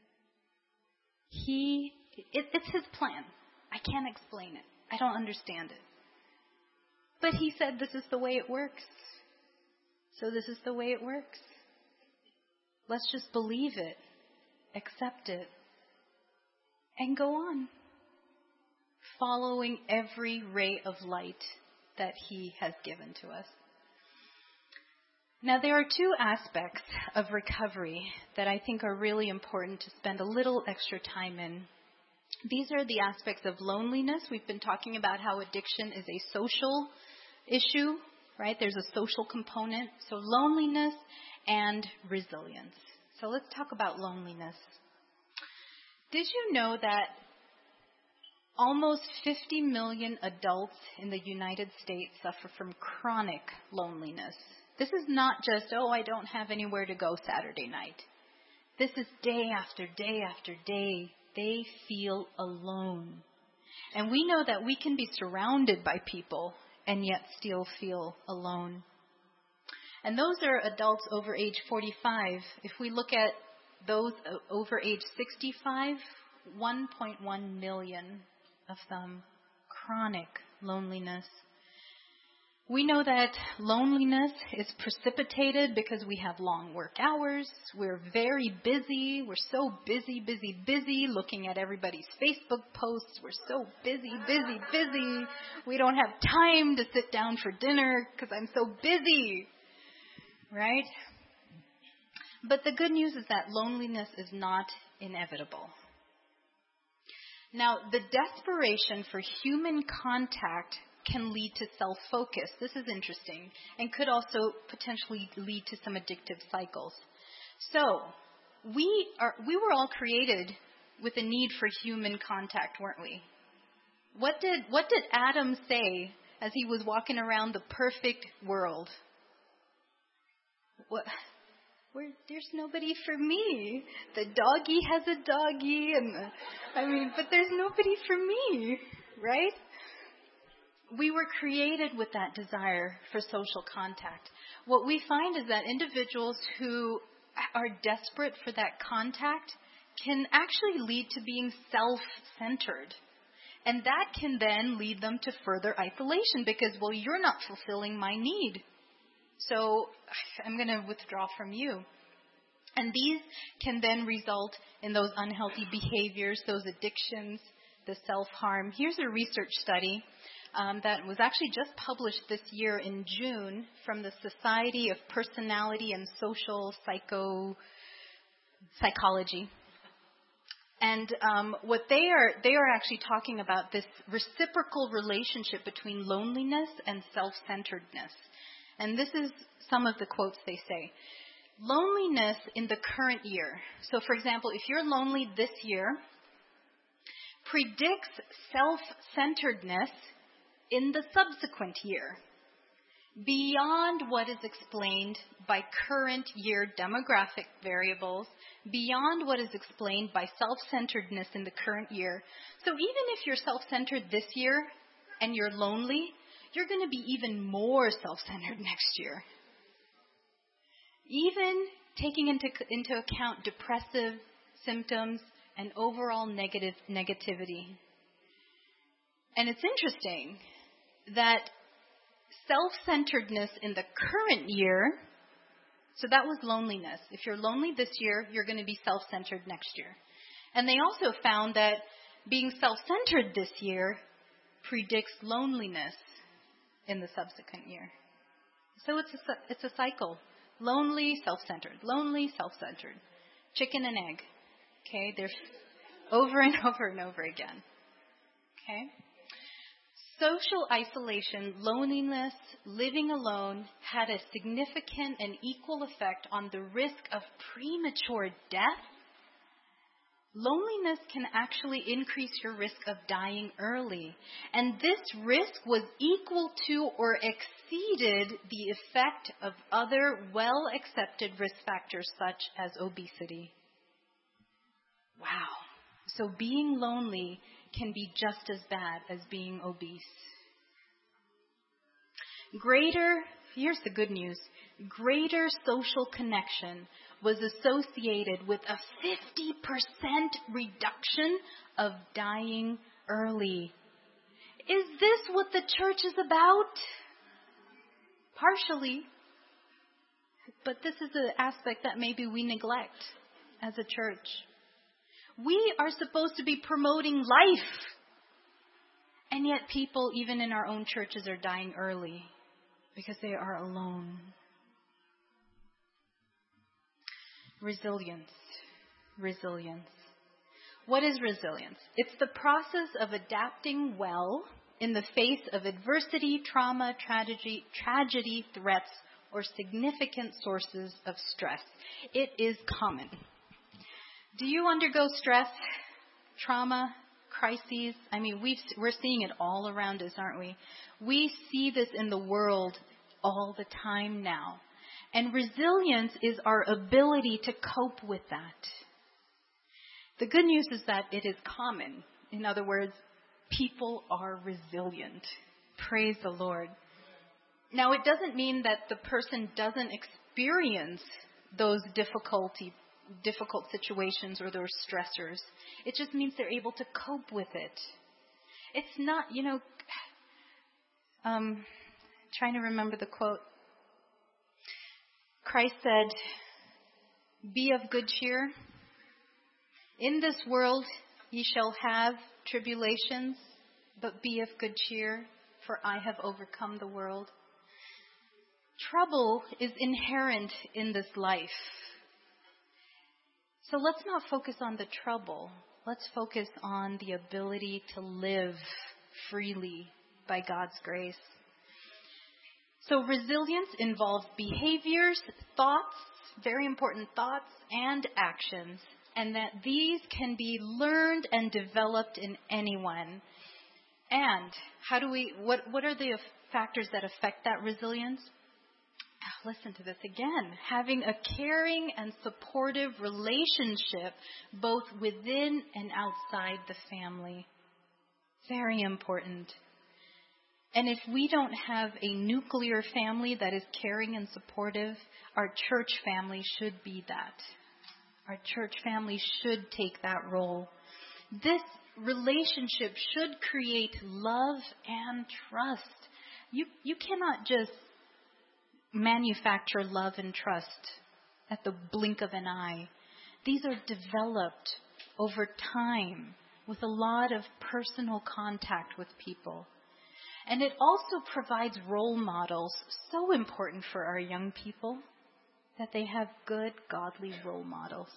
He, it, it's His plan. I can't explain it. I don't understand it. But He said this is the way it works. So this is the way it works. Let's just believe it, accept it, and go on, following every ray of light that He has given to us. Now, there are two aspects of recovery that I think are really important to spend a little extra time in. These are the aspects of loneliness. We've been talking about how addiction is a social issue, right? There's a social component. So loneliness and resilience. So let's talk about loneliness. Did you know that almost fifty million adults in the United States suffer from chronic loneliness? This is not just, oh, I don't have anywhere to go Saturday night. This is day after day after day. They feel alone. And we know that we can be surrounded by people and yet still feel alone. And those are adults over age forty-five. If we look at those over age sixty-five, one point one million of them, chronic loneliness. We know that loneliness is precipitated because we have long work hours. We're very busy. We're so busy, busy, busy looking at everybody's Facebook posts. We're so busy, busy, busy. We don't have time to sit down for dinner because I'm so busy. Right? But the good news is that loneliness is not inevitable. Now, the desperation for human contact can lead to self-focus. This is interesting, and could also potentially lead to some addictive cycles. So, we are we were all created with a need for human contact, weren't we? What did what did Adam say as he was walking around the perfect world? What? Where, there's nobody for me. The doggy has a doggy, and the, I mean, but there's nobody for me, right? We were created with that desire for social contact. What we find is that individuals who are desperate for that contact can actually lead to being self-centered. And that can then lead them to further isolation because, well, you're not fulfilling my need. So I'm going to withdraw from you. And these can then result in those unhealthy behaviors, those addictions, the self-harm. Here's a research study um, that was actually just published this year in June from the Society of Personality and Social Psycho Psychology. And um, what they are they are actually talking about this reciprocal relationship between loneliness and self-centeredness. And this is some of the quotes they say. Loneliness in the current year. So, for example, if you're lonely this year, predicts self-centeredness in the subsequent year, beyond what is explained by current year demographic variables, beyond what is explained by self-centeredness in the current year. So even if you're self-centered this year and you're lonely, you're going to be even more self-centered next year. Even taking into, into account depressive symptoms and overall negative negativity. And it's interesting that self-centeredness in the current year, so that was loneliness. If you're lonely this year, you're going to be self-centered next year. And they also found that being self-centered this year predicts loneliness in the subsequent year. So it's a, it's a cycle. Lonely, self-centered. Lonely, self-centered. Chicken and egg. Okay, they're over and over and over again. Okay? Social isolation, loneliness, living alone had a significant and equal effect on the risk of premature death. Loneliness can actually increase your risk of dying early. And this risk was equal to or exceeded the effect of other well-accepted risk factors such as obesity. Wow. So being lonely can be just as bad as being obese. Greater, here's the good news, greater social connection was associated with a fifty percent reduction of dying early. Is this what the church is about? Partially. But this is an aspect that maybe we neglect as a church. We are supposed to be promoting life. And yet people, even in our own churches, are dying early because they are alone. Resilience. Resilience. What is resilience? It's the process of adapting well in the face of adversity, trauma, tragedy, tragedy, threats, or significant sources of stress. It is common. Do you undergo stress, trauma, crises? I mean, we've, we're seeing it all around us, aren't we? We see this in the world all the time now. And resilience is our ability to cope with that. The good news is that it is common. In other words, people are resilient. Praise the Lord. Now, it doesn't mean that the person doesn't experience those difficulty, difficult situations or those stressors. It just means they're able to cope with it. It's not, you know, um, trying to remember the quote. Christ said, "Be of good cheer. In this world ye shall have tribulations, but be of good cheer, for I have overcome the world." Trouble is inherent in this life. So let's not focus on the trouble. Let's focus on the ability to live freely by God's grace. So resilience involves behaviors, thoughts, very important thoughts, and actions, and that these can be learned and developed in anyone. And how do we, what, what are the factors that affect that resilience? Listen to this again. Having a caring and supportive relationship both within and outside the family. Very important. And if we don't have a nuclear family that is caring and supportive, our church family should be that. Our church family should take that role. This relationship should create love and trust. You, you cannot just manufacture love and trust at the blink of an eye. These are developed over time with a lot of personal contact with people. And it also provides role models, so important for our young people, that they have good, godly role models.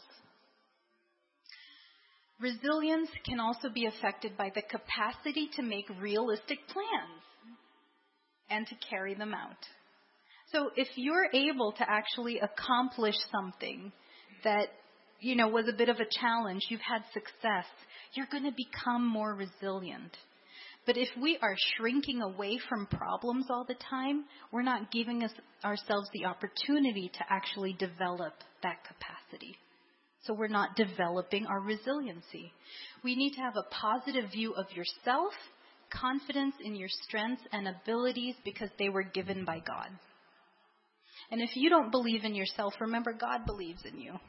Resilience can also be affected by the capacity to make realistic plans and to carry them out. So if you're able to actually accomplish something that, you know, was a bit of a challenge, you've had success, you're going to become more resilient. But if we are shrinking away from problems all the time, we're not giving us ourselves the opportunity to actually develop that capacity. So we're not developing our resiliency. We need to have a positive view of yourself, confidence in your strengths and abilities because they were given by God. And if you don't believe in yourself, remember God believes in you.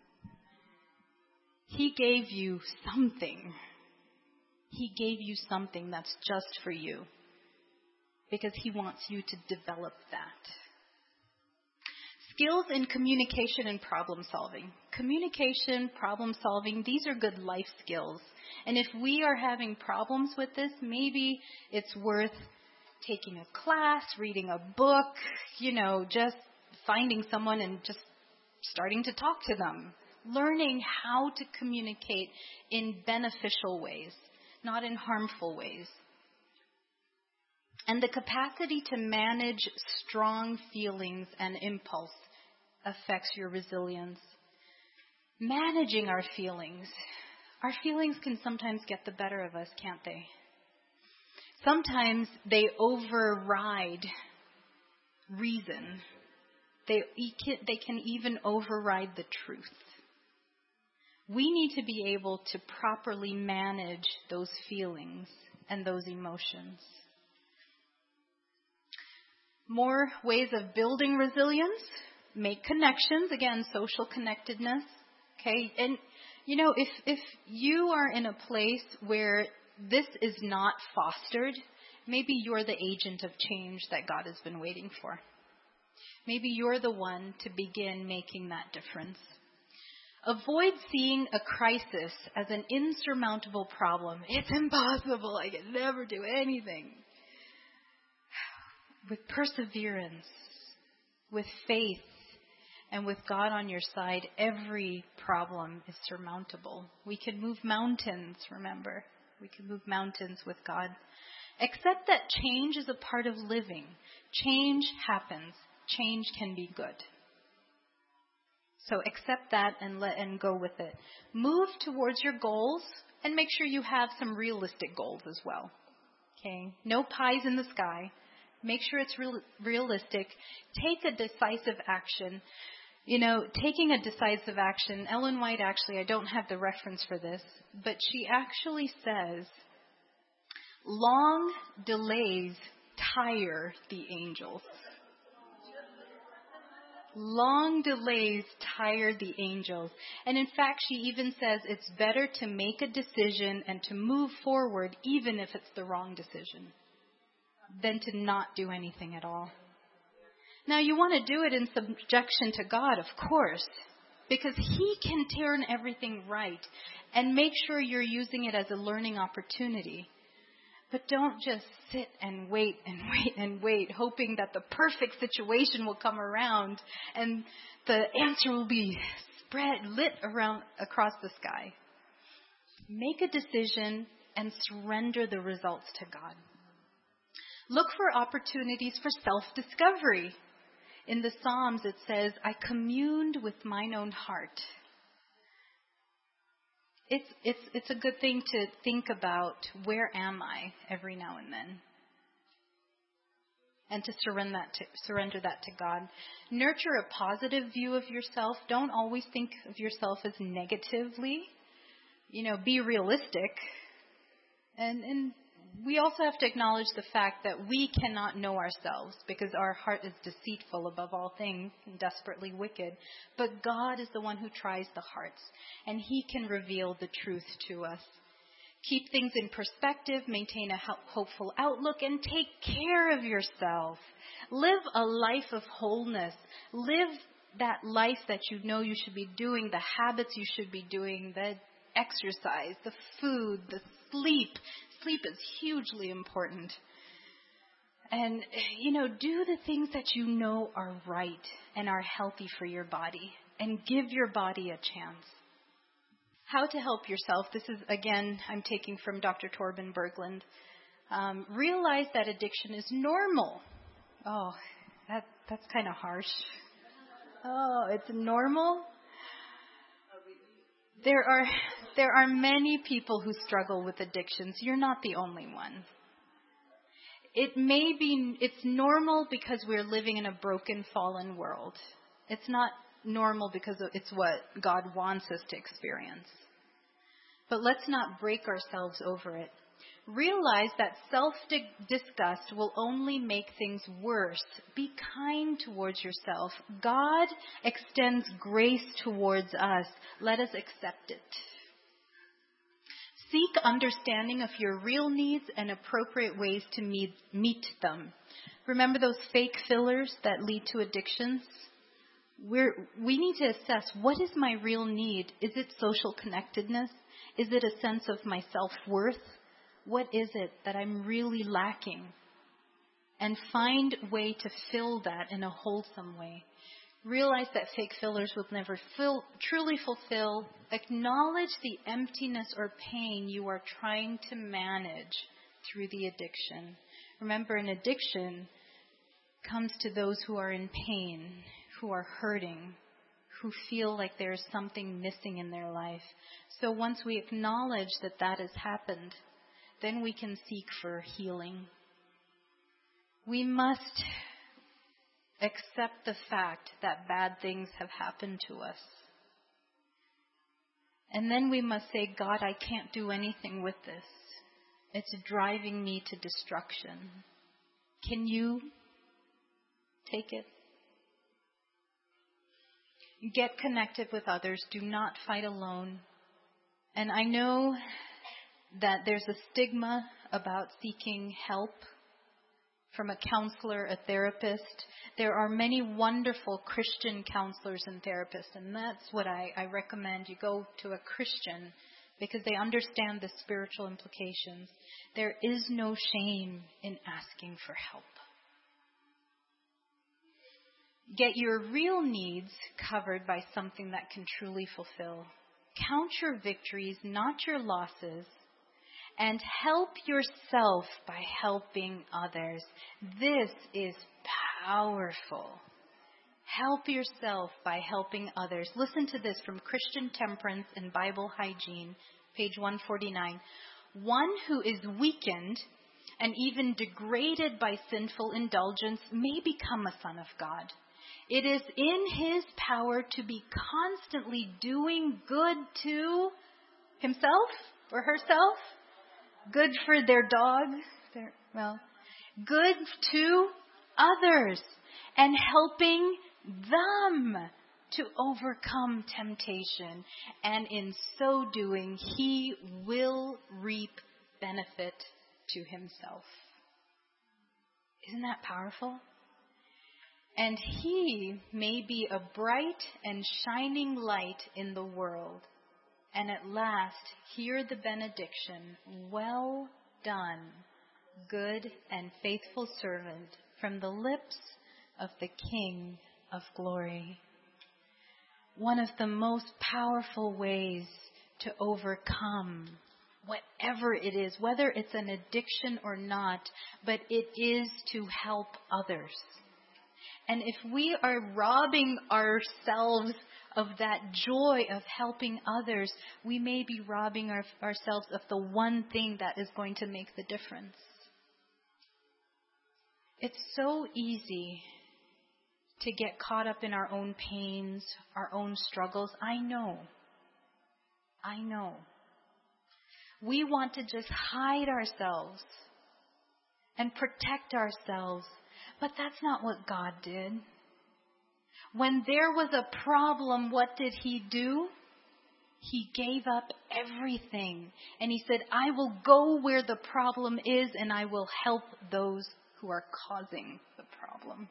He gave you something. He gave you something that's just for you because He wants you to develop that. Skills in communication and problem solving. Communication, problem solving, these are good life skills. And if we are having problems with this, maybe it's worth taking a class, reading a book, you know, just finding someone and just starting to talk to them. Learning how to communicate in beneficial ways, not in harmful ways. And the capacity to manage strong feelings and impulse affects your resilience. Managing our feelings. Our feelings can sometimes get the better of us, can't they? Sometimes they override reason. They, they can even override the truth. We need to be able to properly manage those feelings and those emotions. More ways of building resilience. Make connections. Again, social connectedness. Okay. And, you know, if, if you are in a place where this is not fostered, maybe you're the agent of change that God has been waiting for. Maybe you're the one to begin making that difference. Avoid seeing a crisis as an insurmountable problem. It's impossible. I can never do anything. With perseverance, with faith, and with God on your side, every problem is surmountable. We can move mountains, remember. We can move mountains with God. Accept that change is a part of living. Change happens. Change can be good. So accept that and let and go with it. Move towards your goals and make sure you have some realistic goals as well. Okay? No pies in the sky. Make sure it's real, realistic. Take a decisive action. You know, taking a decisive action, Ellen White actually, I don't have the reference for this, but she actually says, long delays tire the angels. Long delays tire the angels. And in fact, she even says it's better to make a decision and to move forward even if it's the wrong decision than to not do anything at all. Now, you want to do it in subjection to God, of course, because He can turn everything right and make sure you're using it as a learning opportunity. But don't just sit and wait and wait and wait, hoping that the perfect situation will come around and the answer will be spread, lit around across the sky. Make a decision and surrender the results to God. Look for opportunities for self-discovery. In the Psalms, it says, I communed with mine own heart. It's, it's, it's a good thing to think about, where am I, every now and then? And to surrender that to, surrender that to God. Nurture a positive view of yourself. Don't always think of yourself as negatively. You know, be realistic. And, and we also have to acknowledge the fact that we cannot know ourselves, because our heart is deceitful above all things and desperately wicked. But God is the one who tries the hearts, and He can reveal the truth to us. Keep things in perspective, maintain a hopeful outlook, and take care of yourself. Live a life of wholeness. Live that life that you know you should be doing, the habits you should be doing, the exercise, the food, the sleep. Sleep is hugely important. And, you know, do the things that you know are right and are healthy for your body, and give your body a chance. How to help yourself. This is, again, I'm taking from Doctor Torben Berglund. Um, realize that addiction is normal. Oh, that that's kind of harsh. Oh, it's normal? There are there are many people who struggle with addictions. You're not the only one. It may be, it's normal because we're living in a broken, fallen world. It's not normal because it's what God wants us to experience. But let's not break ourselves over it. Realize that self-disgust will only make things worse. Be kind towards yourself. God extends grace towards us. Let us accept it. Seek understanding of your real needs and appropriate ways to meet, meet them. Remember those fake fillers that lead to addictions? We're, we need to assess, what is my real need? Is it social connectedness? Is it a sense of my self-worth? What is it that I'm really lacking? And find a way to fill that in a wholesome way. Realize that fake fillers will never fill, truly fulfill. Acknowledge the emptiness or pain you are trying to manage through the addiction. Remember, an addiction comes to those who are in pain, who are hurting, who feel like there is something missing in their life. So once we acknowledge that that has happened, then we can seek for healing. We must accept the fact that bad things have happened to us. And then we must say, God, I can't do anything with this. It's driving me to destruction. Can you take it? Get connected with others. Do not fight alone. And I know that there's a stigma about seeking help from a counselor, a therapist. There are many wonderful Christian counselors and therapists, and that's what I, I recommend. You go to a Christian because they understand the spiritual implications. There is no shame in asking for help. Get your real needs covered by something that can truly fulfill. Count your victories, not your losses. And help yourself by helping others. This is powerful. Help yourself by helping others. Listen to this from Christian Temperance and Bible Hygiene, page one forty-nine. One who is weakened and even degraded by sinful indulgence may become a son of God. It is in his power to be constantly doing good to himself or herself. Good for their dog, their, well, good to others, and helping them to overcome temptation. And in so doing, he will reap benefit to himself. Isn't that powerful? And he may be a bright and shining light in the world. And at last, hear the benediction, well done, good and faithful servant, from the lips of the King of glory. One of the most powerful ways to overcome whatever it is, whether it's an addiction or not, but it is to help others. And if we are robbing ourselves of that joy of helping others, we may be robbing our, ourselves of the one thing that is going to make the difference. It's so easy to get caught up in our own pains, our own struggles. I know. I know. We want to just hide ourselves and protect ourselves, but that's not what God did. When there was a problem, what did He do? He gave up everything. And He said, I will go where the problem is and I will help those who are causing the problem.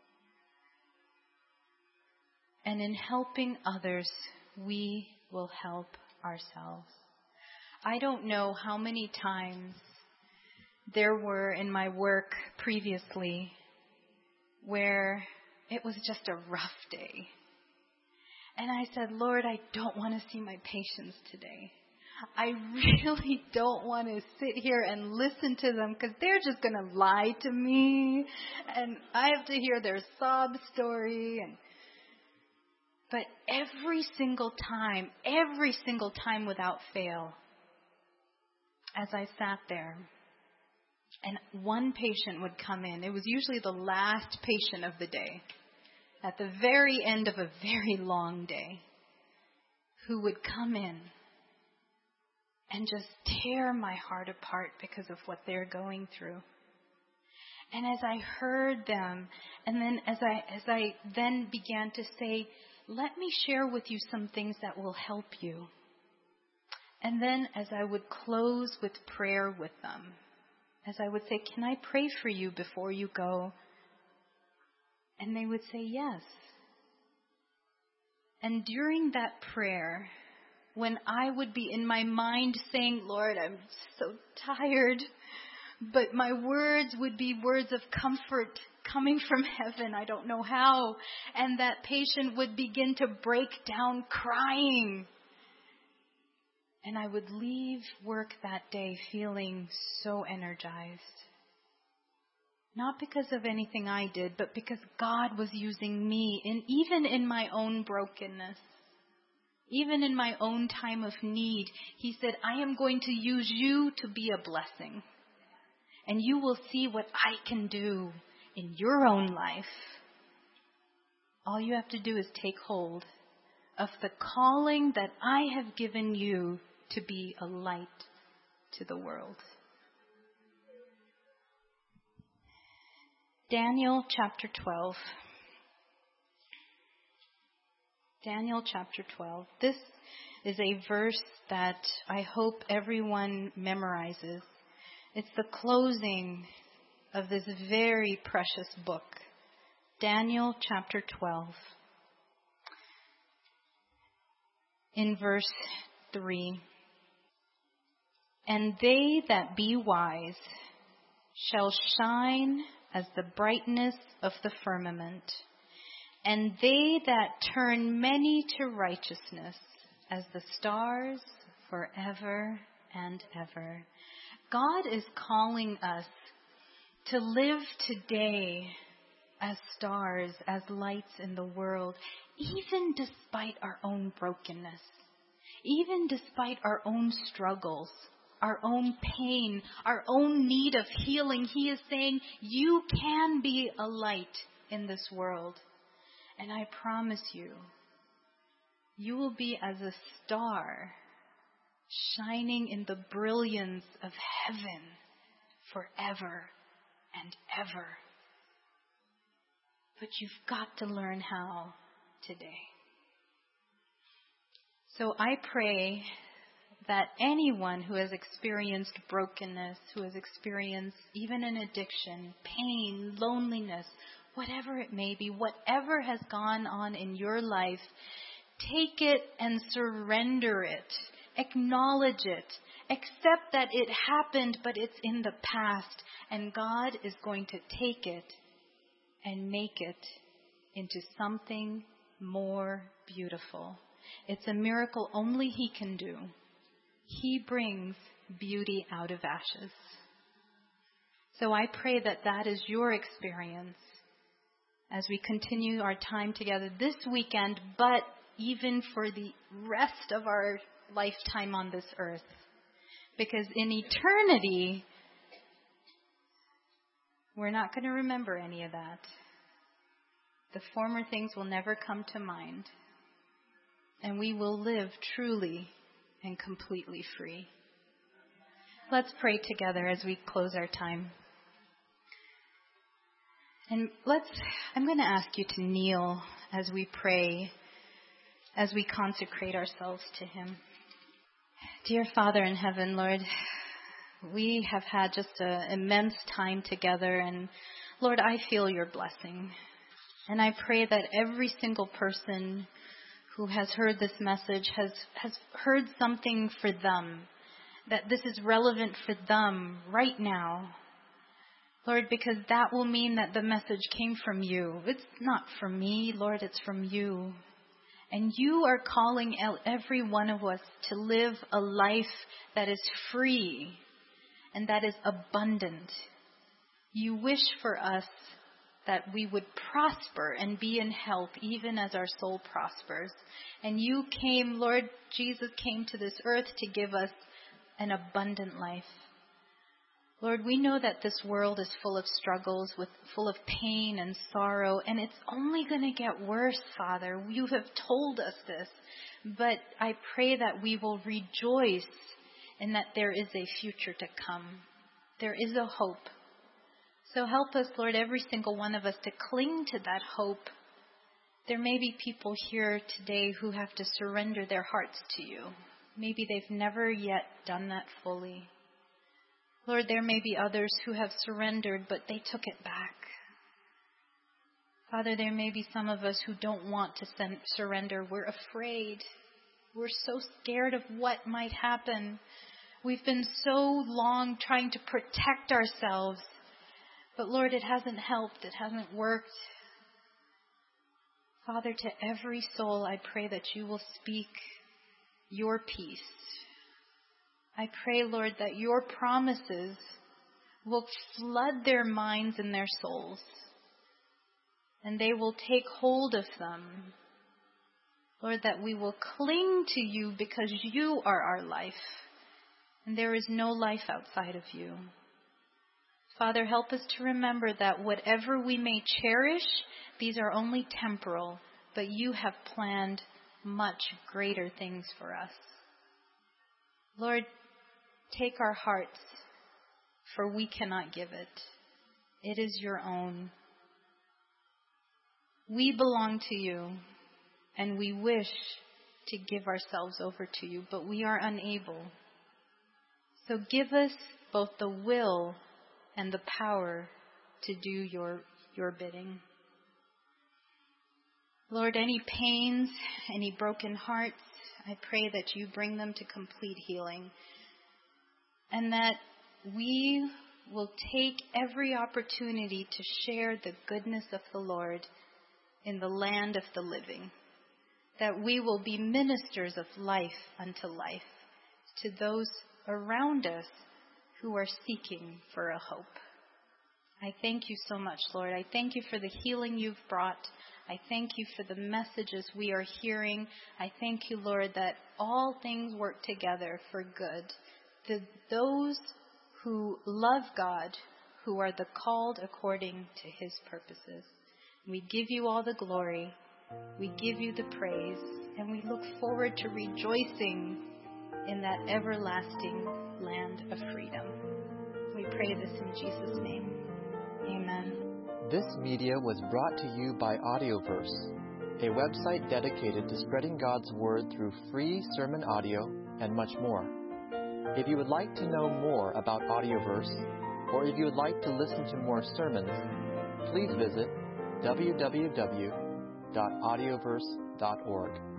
And in helping others, we will help ourselves. I don't know how many times there were in my work previously where it was just a rough day. And I said, Lord, I don't want to see my patients today. I really don't want to sit here and listen to them because they're just going to lie to me. And I have to hear their sob story. And But every single time, every single time without fail, as I sat there, and one patient would come in. It was usually the last patient of the day, at the very end of a very long day, who would come in and just tear my heart apart because of what they're going through. And as I heard them, and then as I as I then began to say, let me share with you some things that will help you. And then as I would close with prayer with them, as I would say, can I pray for you before you go? And they would say, yes. And during that prayer, when I would be in my mind saying, Lord, I'm so tired, but my words would be words of comfort coming from heaven. I don't know how. And that patient would begin to break down crying. And I would leave work that day feeling so energized. Not because of anything I did, but because God was using me, in, even in my own brokenness. Even in my own time of need, He said, I am going to use you to be a blessing. And you will see what I can do in your own life. All you have to do is take hold of the calling that I have given you to be a light to the world. Daniel chapter twelve. Daniel chapter twelve. This is a verse that I hope everyone memorizes. It's the closing of this very precious book. Daniel chapter twelve. In verse three. And they that be wise shall shine as the brightness of the firmament, and they that turn many to righteousness as the stars forever and ever. God is calling us to live today as stars, as lights in the world, even despite our own brokenness, even despite our own struggles, our own pain, our own need of healing. He is saying, you can be a light in this world. And I promise you, you will be as a star shining in the brilliance of heaven forever and ever. But you've got to learn how today. So I pray that anyone who has experienced brokenness, who has experienced even an addiction, pain, loneliness, whatever it may be, whatever has gone on in your life, take it and surrender it. Acknowledge it accept that it happened, but it's in the past, and God is going to take it and make it into something more beautiful. It's a miracle only He can do. He brings beauty out of ashes. So I pray that that is your experience as we continue our time together this weekend, but even for the rest of our lifetime on this earth. Because in eternity, we're not going to remember any of that. The former things will never come to mind. And we will live truly and completely free. Let's pray together as we close our time. And let's, I'm going to ask you to kneel as we pray, as we consecrate ourselves to Him. Dear Father in heaven, Lord, we have had just an immense time together, and Lord, I feel your blessing. And I pray that every single person who has heard this message has, has heard something for them, that this is relevant for them right now. Lord, because that will mean that the message came from you. It's not from me, Lord, it's from you. And you are calling every one of us to live a life that is free and that is abundant. You wish for us that we would prosper and be in health even as our soul prospers. And you came, Lord Jesus came to this earth to give us an abundant life. Lord, we know that this world is full of struggles, with full of pain and sorrow, and it's only going to get worse, Father. You have told us this, but I pray that we will rejoice in that there is a future to come. There is a hope. So help us, Lord, every single one of us to cling to that hope. There may be people here today who have to surrender their hearts to you. Maybe they've never yet done that fully. Lord, there may be others who have surrendered, but they took it back. Father, there may be some of us who don't want to send, surrender. We're afraid. We're so scared of what might happen. We've been so long trying to protect ourselves. But Lord, it hasn't helped. It hasn't worked. Father, to every soul, I pray that you will speak your peace. I pray, Lord, that your promises will flood their minds and their souls, and they will take hold of them. Lord, that we will cling to you because you are our life, and there is no life outside of you. Father, help us to remember that whatever we may cherish, these are only temporal, but you have planned much greater things for us. Lord, take our hearts, for we cannot give it. It is your own. We belong to you, and we wish to give ourselves over to you, but we are unable. So give us both the will and the power to do your, your bidding. Lord, any pains, any broken hearts, I pray that you bring them to complete healing, and that we will take every opportunity to share the goodness of the Lord in the land of the living, that we will be ministers of life unto life to those around us who are seeking for a hope. I thank you so much, Lord. I thank you for the healing you've brought. I thank you for the messages we are hearing. I thank you, Lord, that all things work together for good. The, those who love God, who are the called according to his purposes. We give you all the glory. We give you the praise. And we look forward to rejoicing in that everlasting land of freedom. We pray this in Jesus' name. Amen. This media was brought to you by Audioverse, a website dedicated to spreading God's Word through free sermon audio and much more. If you would like to know more about Audioverse, or if you would like to listen to more sermons, please visit w w w dot audioverse dot org.